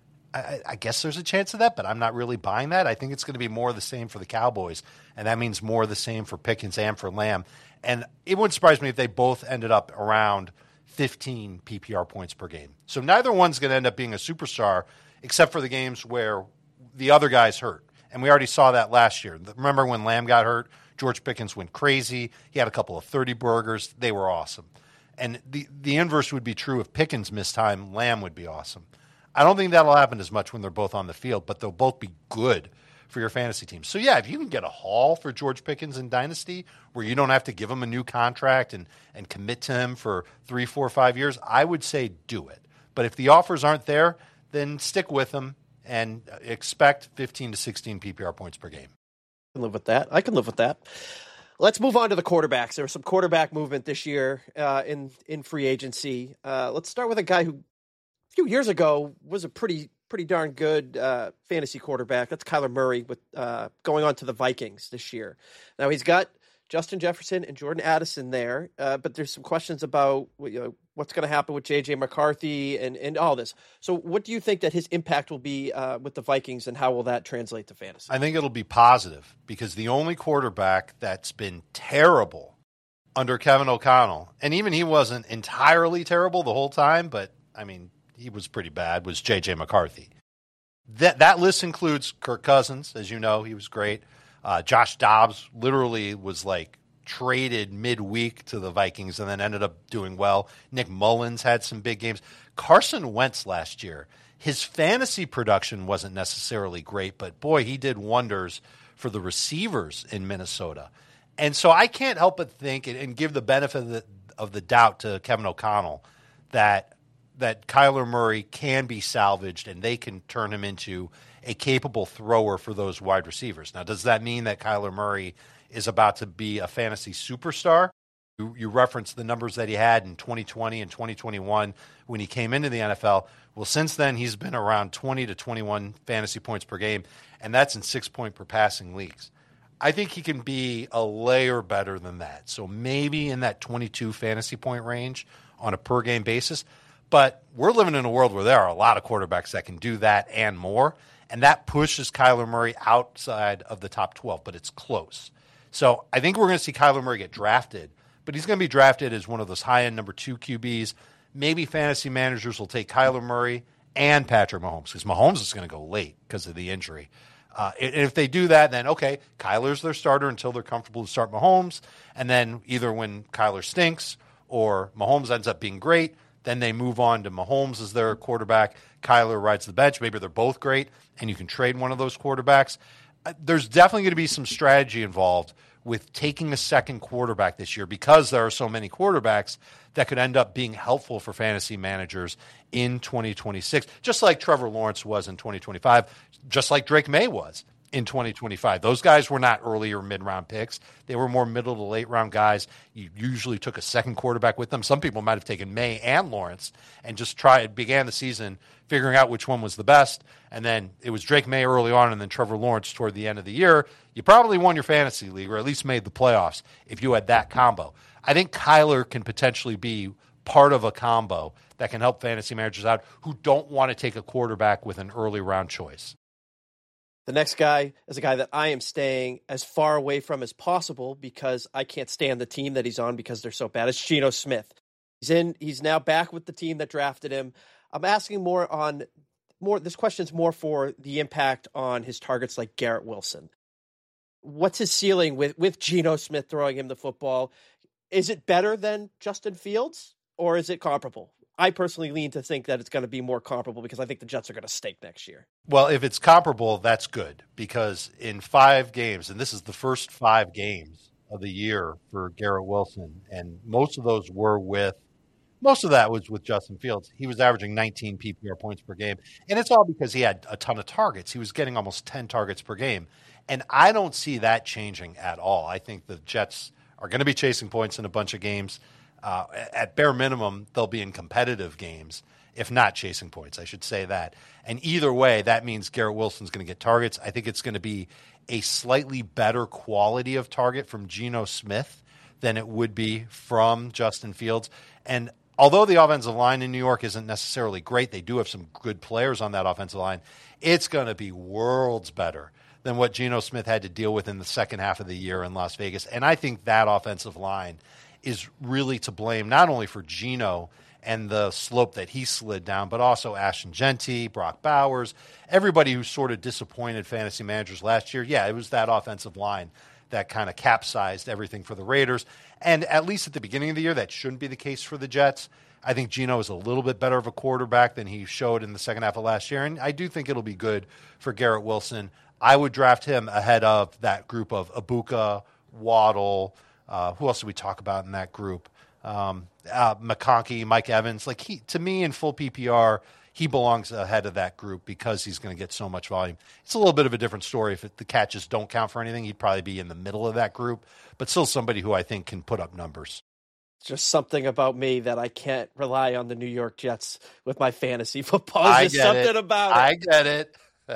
I guess there's a chance of that, but I'm not really buying that. I think it's going to be more of the same for the Cowboys, and that means more of the same for Pickens and for Lamb. And it wouldn't surprise me if they both ended up around 15 PPR points per game. So neither one's going to end up being a superstar, except for the games where the other guy's hurt. And we already saw that last year. Remember when Lamb got hurt? George Pickens went crazy. He had a couple of 30 burgers. They were awesome. And the inverse would be true if Pickens missed time. Lamb would be awesome. I don't think that'll happen as much when they're both on the field, but they'll both be good for your fantasy team. So, yeah, if you can get a haul for George Pickens in Dynasty where you don't have to give him a new contract and commit to him for 3, 4, 5 years, I would say do it. But if the offers aren't there, then stick with him and expect 15 to 16 PPR points per game. I can live with that. Let's move on to the quarterbacks. There was some quarterback movement this year in free agency. Let's start with a guy who a few years ago was a pretty darn good fantasy quarterback. That's Kyler Murray with going on to the Vikings this year. Now he's got Justin Jefferson and Jordan Addison there, but there's some questions about what's going to happen with J.J. McCarthy and all this. So what do you think that his impact will be with the Vikings, and how will that translate to fantasy? I think it'll be positive, because the only quarterback that's been terrible under Kevin O'Connell, and even he wasn't entirely terrible the whole time, but, I mean, he was pretty bad, was J.J. McCarthy. That list includes Kirk Cousins, as you know, he was great. Josh Dobbs literally was like traded midweek to the Vikings and then ended up doing well. Nick Mullins had some big games. Carson Wentz last year, his fantasy production wasn't necessarily great, but boy, he did wonders for the receivers in Minnesota. And so I can't help but think and give the benefit of the doubt to Kevin O'Connell that Kyler Murray can be salvaged and they can turn him into a capable thrower for those wide receivers. Now, does that mean that Kyler Murray is about to be a fantasy superstar? You referenced the numbers that he had in 2020 and 2021 when he came into the NFL. Well, since then, he's been around 20 to 21 fantasy points per game, and that's in 6-point per passing leagues. I think he can be a layer better than that. So maybe in that 22 fantasy point range on a per game basis. But we're living in a world where there are a lot of quarterbacks that can do that and more, and that pushes Kyler Murray outside of the top 12, but it's close. So I think we're going to see Kyler Murray get drafted, but he's going to be drafted as one of those high-end number 2 QBs. Maybe fantasy managers will take Kyler Murray and Patrick Mahomes, because Mahomes is going to go late because of the injury. And if they do that, then, okay, Kyler's their starter until they're comfortable to start Mahomes, and then either when Kyler stinks or Mahomes ends up being great, then they move on to Mahomes as their quarterback. Kyler rides the bench. Maybe they're both great, and you can trade one of those quarterbacks. There's definitely going to be some strategy involved with taking a second quarterback this year, because there are so many quarterbacks that could end up being helpful for fantasy managers in 2026, just like Trevor Lawrence was in 2025, just like Drake May was in 2025. Those guys were not early or mid-round picks. They were more middle to late-round guys. You usually took a second quarterback with them. Some people might have taken May and Lawrence and just began the season figuring out which one was the best, and then it was Drake May early on and then Trevor Lawrence toward the end of the year. You probably won your fantasy league, or at least made the playoffs if you had that combo. I think Kyler can potentially be part of a combo that can help fantasy managers out who don't want to take a quarterback with an early round choice. The next guy is a guy that I am staying as far away from as possible because I can't stand the team that he's on because they're so bad. It's Geno Smith. He's now back with the team that drafted him. I'm asking this question's more for the impact on his targets like Garrett Wilson. What's his ceiling with Geno Smith throwing him the football? Is it better than Justin Fields, or is it comparable? I personally lean to think that it's going to be more comparable because I think the Jets are going to stink next year. Well, if it's comparable, that's good because in 5 games, and this is the first 5 games of the year for Garrett Wilson, and most of that was with Justin Fields. He was averaging 19 PPR points per game, and it's all because he had a ton of targets. He was getting almost 10 targets per game, and I don't see that changing at all. I think the Jets are going to be chasing points in a bunch of games. At bare minimum, they'll be in competitive games, if not chasing points. I should say that. And either way, that means Garrett Wilson's going to get targets. I think it's going to be a slightly better quality of target from Geno Smith than it would be from Justin Fields. And although the offensive line in New York isn't necessarily great, they do have some good players on that offensive line. It's going to be worlds better than what Geno Smith had to deal with in the second half of the year in Las Vegas. And I think that offensive line is really to blame, not only for Geno and the slope that he slid down, but also Ashton Genty, Brock Bowers, everybody who sort of disappointed fantasy managers last year. Yeah, it was that offensive line that kind of capsized everything for the Raiders. And at least at the beginning of the year, that shouldn't be the case for the Jets. I think Geno is a little bit better of a quarterback than he showed in the second half of last year, and I do think it'll be good for Garrett Wilson. I would draft him ahead of that group of Ibuka, Waddle. Who else did we talk about in that group? McConkey, Mike Evans. To me, in full PPR, he belongs ahead of that group because he's going to get so much volume. It's a little bit of a different story. If the catches don't count for anything, he'd probably be in the middle of that group, but still somebody who I think can put up numbers. It's just something about me that I can't rely on the New York Jets with my fantasy football. There's just something about it. I get it.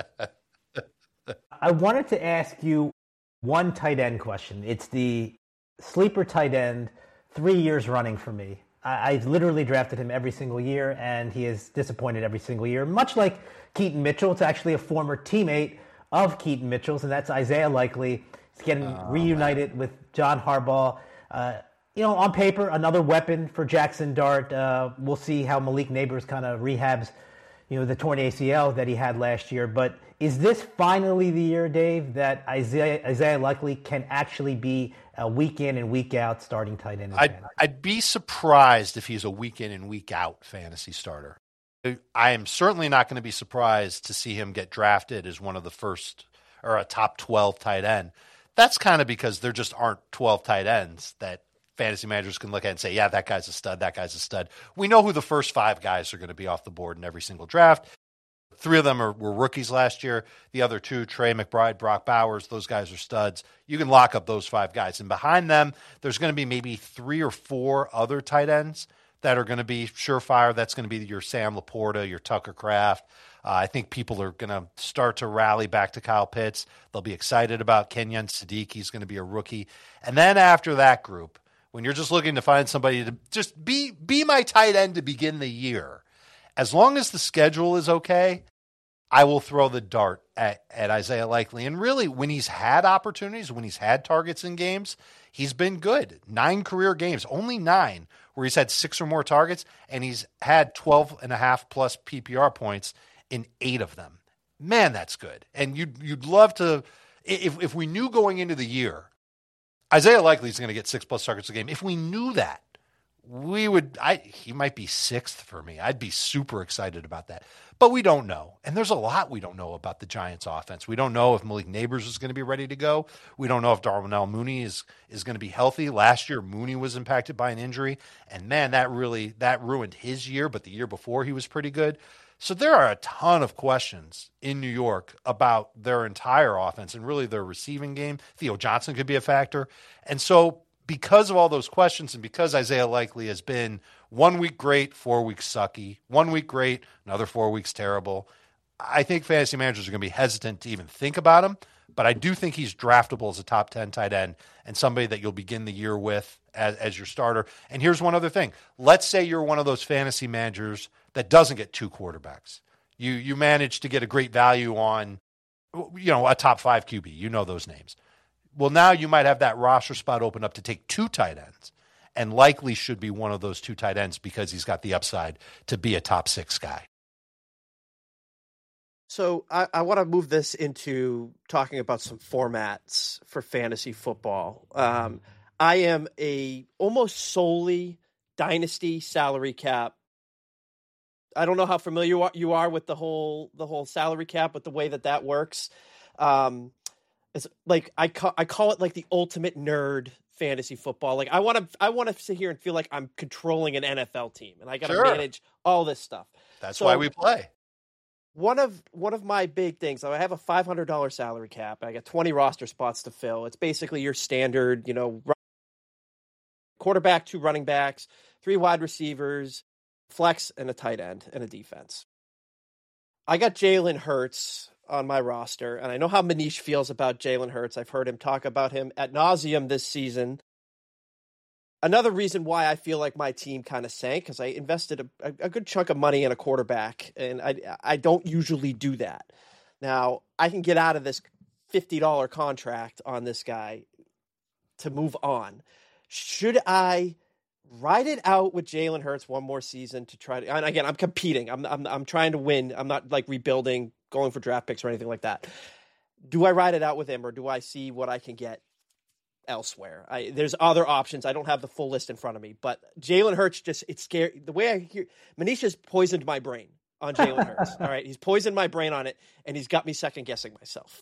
I wanted to ask you one tight end question. It's the sleeper tight end, 3 years running for me. I literally drafted him every single year, and he is disappointed every single year. Much like Keaton Mitchell, it's actually a former teammate of Keaton Mitchell's, and that's Isaiah Likely. He's getting reunited with John Harbaugh. On paper, another weapon for Jackson Dart. We'll see how Malik Neighbors kind of rehabs, the torn ACL that he had last year. But is this finally the year, Dave, that Isaiah Likely can actually be a week in and week out starting tight end? I'd be surprised if he's a week in and week out fantasy starter. I am certainly not going to be surprised to see him get drafted as one of the first or a top 12 tight end. That's kind of because there just aren't 12 tight ends that fantasy managers can look at and say, yeah, that guy's a stud, that guy's a stud. We know who the first 5 guys are going to be off the board in every single draft. 3 of them were rookies last year. The other 2, Trey McBride, Brock Bowers, those guys are studs. You can lock up those 5 guys. And behind them, there's going to be maybe 3 or 4 other tight ends that are going to be surefire. That's going to be your Sam Laporta, your Tucker Kraft. I think people are going to start to rally back to Kyle Pitts. They'll be excited about Kenyon Sadiq. He's going to be a rookie. And then after that group, when you're just looking to find somebody to just be my tight end to begin the year, as long as the schedule is okay, I will throw the dart at Isaiah Likely. And really, when he's had opportunities, when he's had targets in games, he's been good. 9 career games, only 9, where he's had 6 or more targets, and he's had 12.5 plus PPR points in 8 of them. Man, that's good. And you'd love to, if we knew going into the year, Isaiah Likely is going to get 6 plus targets a game. If we knew that, he might be 6th for me. I'd be super excited about that. But we don't know. And there's a lot we don't know about the Giants offense. We don't know if Malik Neighbors is going to be ready to go. We don't know if Darnell Mooney is going to be healthy. Last year, Mooney was impacted by an injury. And man, that ruined his year, but the year before he was pretty good. So there are a ton of questions in New York about their entire offense and really their receiving game. Theo Johnson could be a factor. And so because of all those questions and because Isaiah Likely has been 1 week great, 4 weeks sucky, 1 week great, another 4 weeks terrible, I think fantasy managers are going to be hesitant to even think about him. But I do think he's draftable as a top 10 tight end and somebody that you'll begin the year with as your starter. And here's one other thing. Let's say you're one of those fantasy managers that doesn't get 2 quarterbacks. You manage to get a great value on, a top 5 QB. You know those names. Well, now you might have that roster spot open up to take 2 tight ends, and Likely should be one of those 2 tight ends because he's got the upside to be a top 6 guy. So I want to move this into talking about some formats for fantasy football. I am a almost solely dynasty salary cap I don't know how familiar you are with the whole salary cap, but the way that works, it's like I call it like the ultimate nerd fantasy football. Like I want to sit here and feel like I'm controlling an NFL team, and I got to manage all this stuff. That's why we play. One of my big things, I have a $500 salary cap. I got 20 roster spots to fill. It's basically your standard, quarterback, 2 running backs, 3 wide receivers, flex, and a tight end and a defense. I got Jalen Hurts on my roster, and I know how Manish feels about Jalen Hurts. I've heard him talk about him ad nauseum this season. Another reason why I feel like my team kind of sank, because I invested a good chunk of money in a quarterback, and I don't usually do that. Now, I can get out of this $50 contract on this guy to move on. Should I ride it out with Jalen Hurts one more season to try to, and again, I'm competing. I'm trying to win. I'm not like rebuilding, going for draft picks or anything like that. Do I ride it out with him, or do I see what I can get elsewhere? There's other options. I don't have the full list in front of me, but Jalen Hurts it's scary. The way I hear Manisha's poisoned my brain on Jalen Hurts. All right. He's poisoned my brain on it, and he's got me second guessing myself.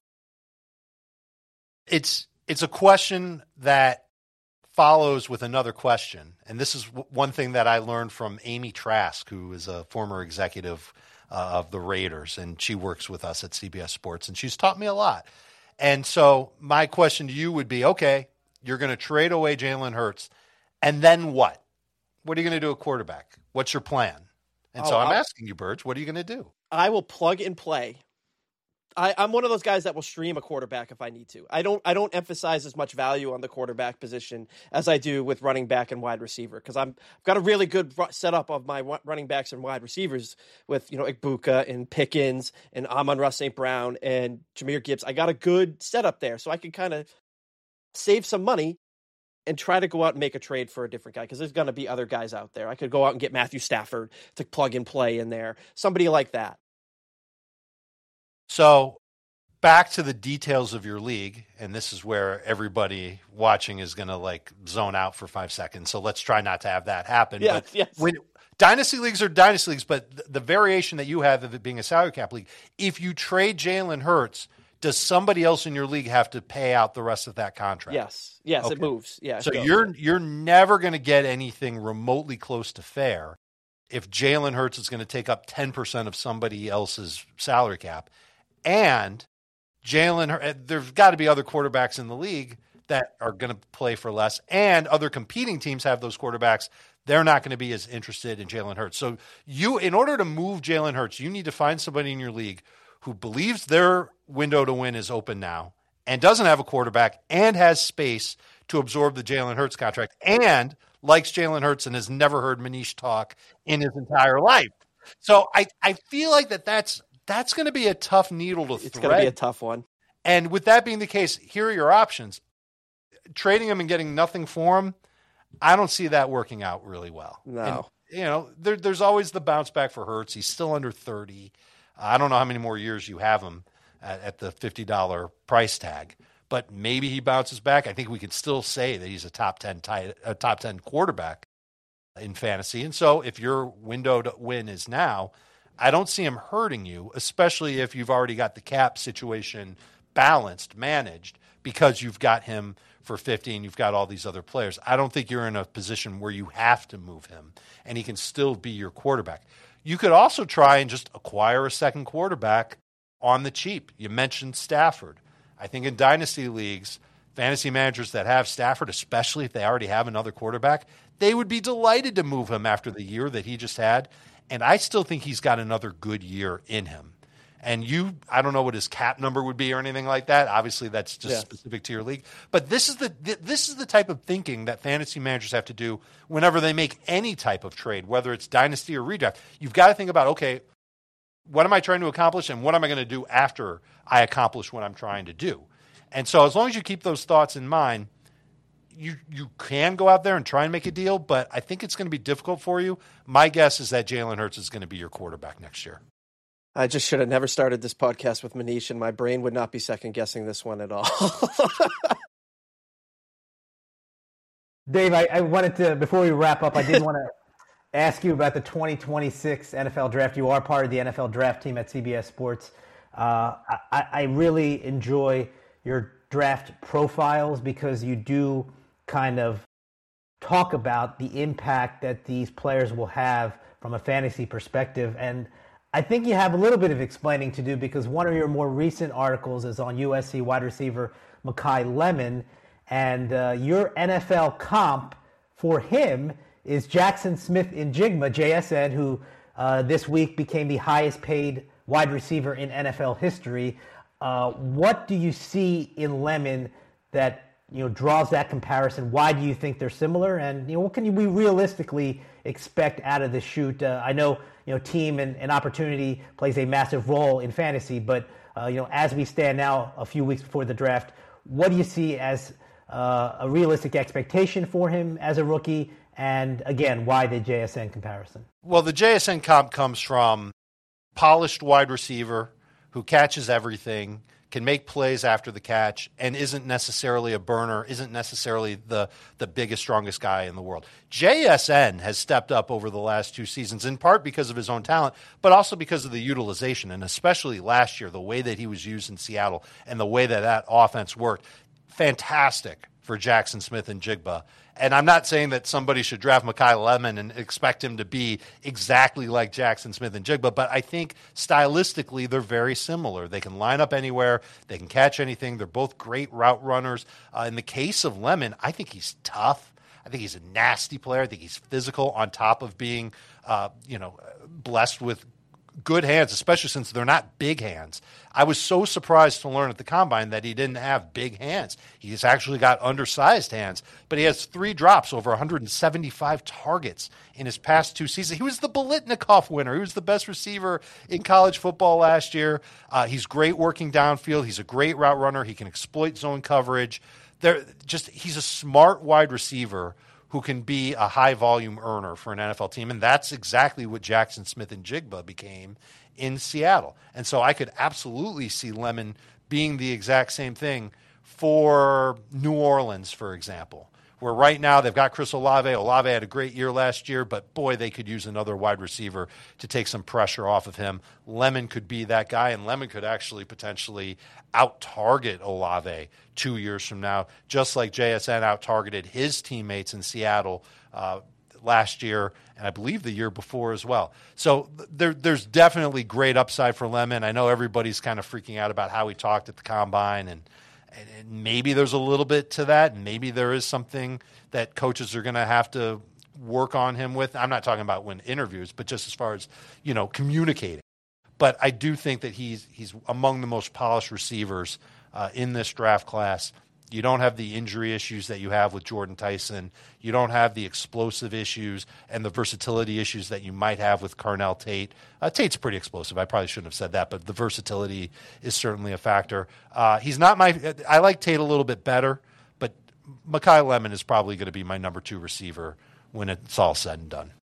It's a question that follows with another question. And this is one thing that I learned from Amy Trask, who is a former executive of the Raiders, and she works with us at CBS Sports, and she's taught me a lot. And so my question to you would be, okay, you're going to trade away Jalen Hurts, and then what? What are you going to do at quarterback? What's your plan? And I'm asking you, Burge, what are you going to do? I will plug and play. I'm one of those guys that will stream a quarterback if I need to. I don't emphasize as much value on the quarterback position as I do with running back and wide receiver, because I've got a really good setup of my running backs and wide receivers with Igbuka and Pickens and Amon-Ra St. Brown and Jahmyr Gibbs. I got a good setup there, so I can kind of save some money and try to go out and make a trade for a different guy, because there's going to be other guys out there. I could go out and get Matthew Stafford to plug and play in there, somebody like that. So back to the details of your league, and this is where everybody watching is going to zone out for 5 seconds. So let's try not to have that happen. Yes, but yes. When dynasty leagues are dynasty leagues, but the variation that you have of it being a salary cap league, if you trade Jalen Hurts, does somebody else in your league have to pay out the rest of that contract? Yes, okay. It moves. Yeah. So you're never going to get anything remotely close to fair if Jalen Hurts is going to take up 10% of somebody else's salary cap. And there's got to be other quarterbacks in the league that are going to play for less, and other competing teams have those quarterbacks. They're not going to be as interested in Jalen Hurts. So in order to move Jalen Hurts, you need to find somebody in your league who believes their window to win is open now and doesn't have a quarterback and has space to absorb the Jalen Hurts contract and likes Jalen Hurts and has never heard Manish talk in his entire life. So I feel like that's going to be a tough needle to thread. It's going to be a tough one. And with that being the case, here are your options. Trading him and getting nothing for him, I don't see that working out really well. No. And, there's always the bounce back for Hurts. He's still under 30. I don't know how many more years you have him at the $50 price tag, but maybe he bounces back. I think we could still say that he's a top 10 quarterback in fantasy. And so if your window to win is now, I don't see him hurting you, especially if you've already got the cap situation balanced, managed, because you've got him for 50 and you've got all these other players. I don't think you're in a position where you have to move him, and he can still be your quarterback. You could also try and just acquire a second quarterback on the cheap. You mentioned Stafford. I think in dynasty leagues, fantasy managers that have Stafford, especially if they already have another quarterback, they would be delighted to move him after the year that he just had. And I still think he's got another good year in him. And I don't know what his cap number would be or anything like that. Obviously, that's just specific to your league. But this is the type of thinking that fantasy managers have to do whenever they make any type of trade, whether it's dynasty or redraft. You've got to think about, okay, what am I trying to accomplish, and what am I going to do after I accomplish what I'm trying to do? And so as long as you keep those thoughts in mind, you can go out there and try and make a deal, but I think it's going to be difficult for you. My guess is that Jalen Hurts is going to be your quarterback next year. I just should have never started this podcast with Manish, and my brain would not be second-guessing this one at all. Dave, I wanted to, before we wrap up, I did want to ask you about the 2026 NFL Draft. You are part of the NFL Draft team at CBS Sports. I really enjoy your draft profiles because you do kind of talk about the impact that these players will have from a fantasy perspective. And I think you have a little bit of explaining to do because one of your more recent articles is on USC wide receiver Makai Lemon, and your NFL comp for him is Jackson Smith-Njigba, JSN, who this week became the highest paid wide receiver in NFL history. What do you see in Lemon that draws that comparison? Why do you think they're similar? And what can we realistically expect out of the shoot? I know team and opportunity plays a massive role in fantasy, but as we stand now, a few weeks before the draft, what do you see as a realistic expectation for him as a rookie? And again, why the JSN comparison? Well, the JSN comp comes from polished wide receiver who catches everything, can make plays after the catch, and isn't necessarily a burner, isn't necessarily the biggest, strongest guy in the world. JSN has stepped up over the last 2 seasons, in part because of his own talent, but also because of the utilization, and especially last year, the way that he was used in Seattle and the way that offense worked. Fantastic for Jackson Smith-Njigba. And I'm not saying that somebody should draft Makai Lemon and expect him to be exactly like Jackson Smith-Njigba, but I think stylistically they're very similar. They can line up anywhere. They can catch anything. They're both great route runners. In the case of Lemon, I think he's tough. I think he's a nasty player. I think he's physical on top of being, blessed with good hands, especially since they're not big hands. I was so surprised to learn at the Combine that he didn't have big hands. He's actually got undersized hands, but he has 3 drops over 175 targets in his past 2 seasons. He was the Biletnikoff winner. He was the best receiver in college football last year. He's great working downfield. He's a great route runner. He can exploit zone coverage. He's a smart wide receiver who can be a high-volume earner for an NFL team, and that's exactly what Jackson Smith-Njigba became in Seattle. And so I could absolutely see Lemon being the exact same thing for New Orleans, for example, where right now they've got Chris Olave. Olave had a great year last year, but boy, they could use another wide receiver to take some pressure off of him. Lemon could be that guy, and Lemon could actually potentially out-target Olave 2 years from now, just like JSN out-targeted his teammates in Seattle last year, and I believe the year before as well. So there's definitely great upside for Lemon. I know everybody's kind of freaking out about how he talked at the Combine, and maybe there's a little bit to that, and maybe there is something that coaches are going to have to work on him with. I'm not talking about when interviews, but just as far as, communicating. But I do think that he's among the most polished receivers in this draft class. You don't have the injury issues that you have with Jordan Tyson. You don't have the explosive issues and the versatility issues that you might have with Carnell Tate. Tate's pretty explosive. I probably shouldn't have said that, but the versatility is certainly a factor. He's not I like Tate a little bit better, but Makai Lemon is probably going to be my number 2 receiver when it's all said and done.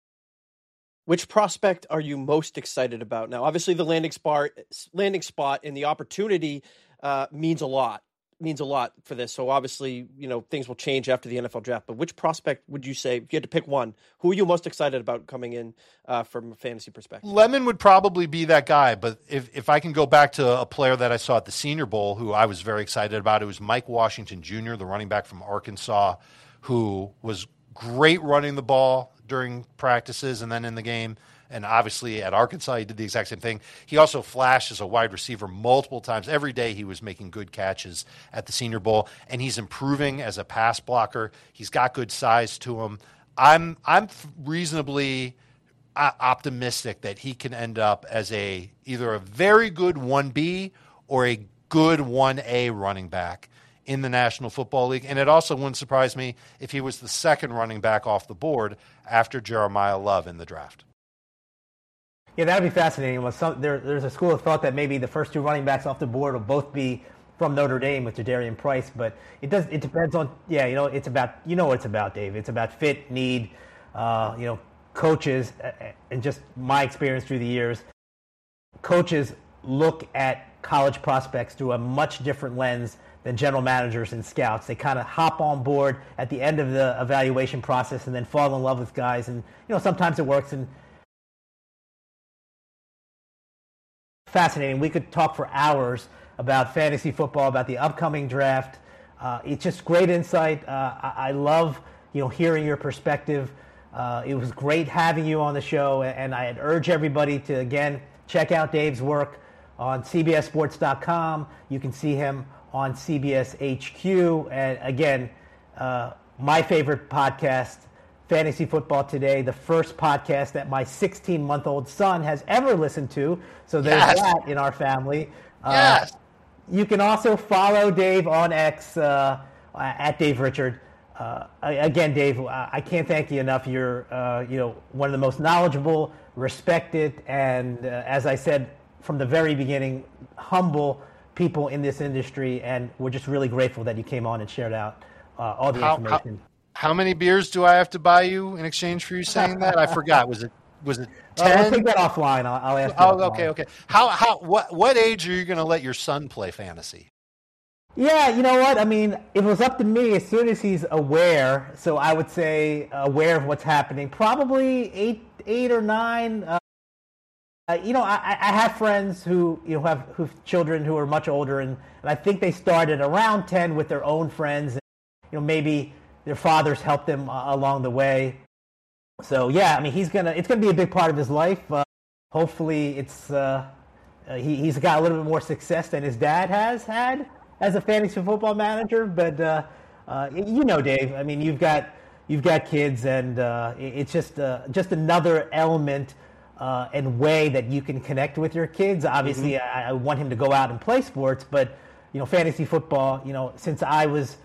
Which prospect are you most excited about? Now, obviously the landing spot and the opportunity means a lot for this. So obviously, things will change after the NFL draft, but which prospect would you say, if you had to pick one, who are you most excited about coming in from a fantasy perspective? Lemon would probably be that guy, but if I can go back to a player that I saw at the Senior Bowl who I was very excited about, it was Mike Washington Jr., the running back from Arkansas, who was great running the ball during practices and then in the game. And obviously at Arkansas, he did the exact same thing. He also flashed as a wide receiver multiple times. Every day he was making good catches at the Senior Bowl, and he's improving as a pass blocker. He's got good size to him. I'm reasonably optimistic that he can end up as either a very good 1B or a good 1A running back in the National Football League. And it also wouldn't surprise me if he was the second running back off the board after Jeremiah Love in the draft. Yeah, that would be fascinating. There's a school of thought that maybe the first 2 running backs off the board will both be from Notre Dame with Jadarian Price, but it depends on, it's about, what it's about, Dave. It's about fit, need, coaches, and just my experience through the years. Coaches look at college prospects through a much different lens than general managers and scouts. They kind of hop on board at the end of the evaluation process and then fall in love with guys. And, sometimes it works. And fascinating. We could talk for hours about fantasy football, about the upcoming draft. It's just great insight. I love, hearing your perspective. It was great having you on the show, and I'd urge everybody to, again, check out Dave's work on CBSSports.com. You can see him on CBS HQ. And again, my favorite podcast, Fantasy Football Today, the first podcast that my 16-month-old son has ever listened to. So there's that in our family. Yes. You can also follow Dave on X at Dave Richard. Again, Dave, I can't thank you enough. You're, one of the most knowledgeable, respected, and as I said from the very beginning, humble people in this industry. And we're just really grateful that you came on and shared out all the information. How many beers do I have to buy you in exchange for you saying that? I forgot. Was it 10? I'll take that offline. I'll ask you. Oh, okay. What age are you going to let your son play fantasy? Yeah, you know what? I mean, if it was up to me, as soon as he's aware, so I would say aware of what's happening, probably 8 or 9. I have friends who have children who are much older, and I think they started around 10 with their own friends. And, maybe their fathers helped them along the way. So yeah, I mean, it's gonna be a big part of his life. Hopefully, he's got a little bit more success than his dad has had as a fantasy football manager. But Dave, I mean, you've got kids, and it's just another element and way that you can connect with your kids. Obviously, I want him to go out and play sports, but fantasy football, since I was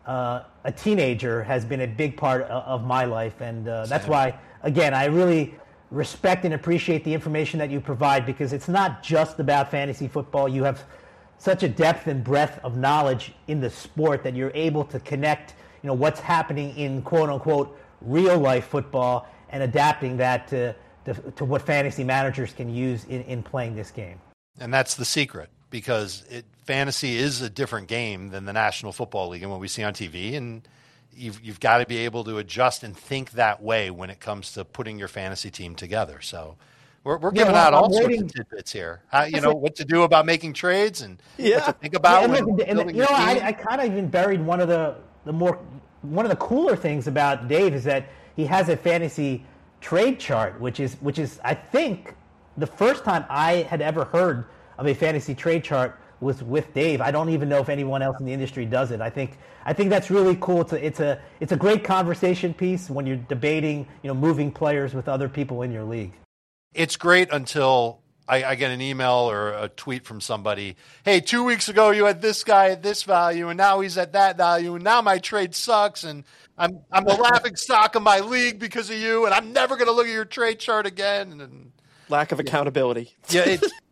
a teenager, has been a big part of my life, and that's why, again, I really respect and appreciate the information that you provide, because it's not just about fantasy football. You have such a depth and breadth of knowledge in the sport that you're able to connect, what's happening in quote unquote real life football and adapting that to what fantasy managers can use in playing this game. And that's the secret, because fantasy is a different game than the National Football League and what we see on TV. And you've got to be able to adjust and think that way when it comes to putting your fantasy team together. So we're giving out all sorts of tidbits here. What to do about making trades and what to think about when building your team. I kind of even buried one of the cooler things about Dave is that he has a fantasy trade chart, which is I think the first time I had ever heard of a fantasy trade chart was with Dave. I don't even know if anyone else in the industry does it. I think that's really cool. It's a great conversation piece when you're debating, moving players with other people in your league. It's great until I get an email or a tweet from somebody. Hey, 2 weeks ago you had this guy at this value, and now he's at that value, and now my trade sucks, and I'm the laughing stock of my league because of you, and I'm never going to look at your trade chart again. And lack of accountability. Yeah,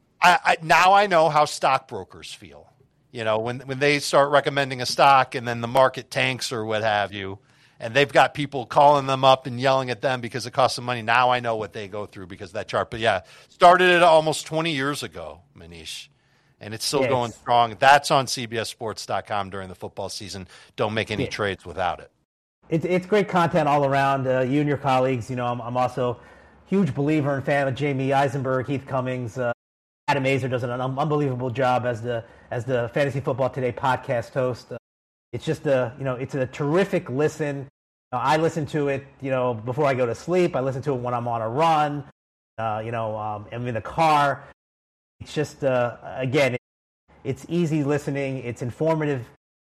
now I know how stockbrokers feel. When they start recommending a stock and then the market tanks or what have you, and they've got people calling them up and yelling at them because it costs them money. Now I know what they go through because of that chart. But yeah, started it almost 20 years ago, Manish, and it's still going strong. That's on CBSSports.com during the football season. Don't make any trades without it. It's great content all around. You and your colleagues. I'm also a huge believer and fan of Jamie Eisenberg, Heath Cummings. Adam Azer does an unbelievable job as the Fantasy Football Today podcast host. It's just it's a terrific listen. I listen to it, before I go to sleep. I listen to it when I'm on a run. I'm in the car. It's just again, it's easy listening. It's informative,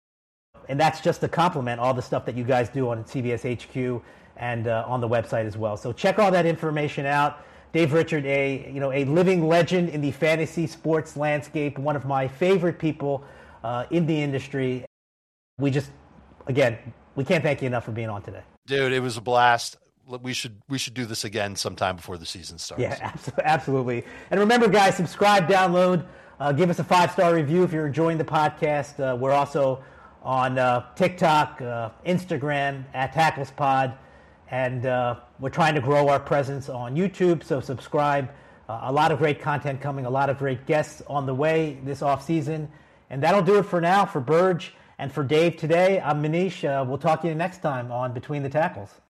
and that's just to complement all the stuff that you guys do on CBS HQ and on the website as well. So check all that information out. Dave Richard, a living legend in the fantasy sports landscape, one of my favorite people in the industry. We can't thank you enough for being on today. Dude, it was a blast. We should do this again sometime before the season starts. Yeah, absolutely. And remember, guys, subscribe, download, give us a 5-star review if you're enjoying the podcast. We're also on TikTok, Instagram, at TacklesPod. And we're trying to grow our presence on YouTube, so subscribe. A lot of great content coming, a lot of great guests on the way this off season. And that'll do it for now. For Burge and for Dave today, I'm Manish. We'll talk to you next time on Between the Tackles.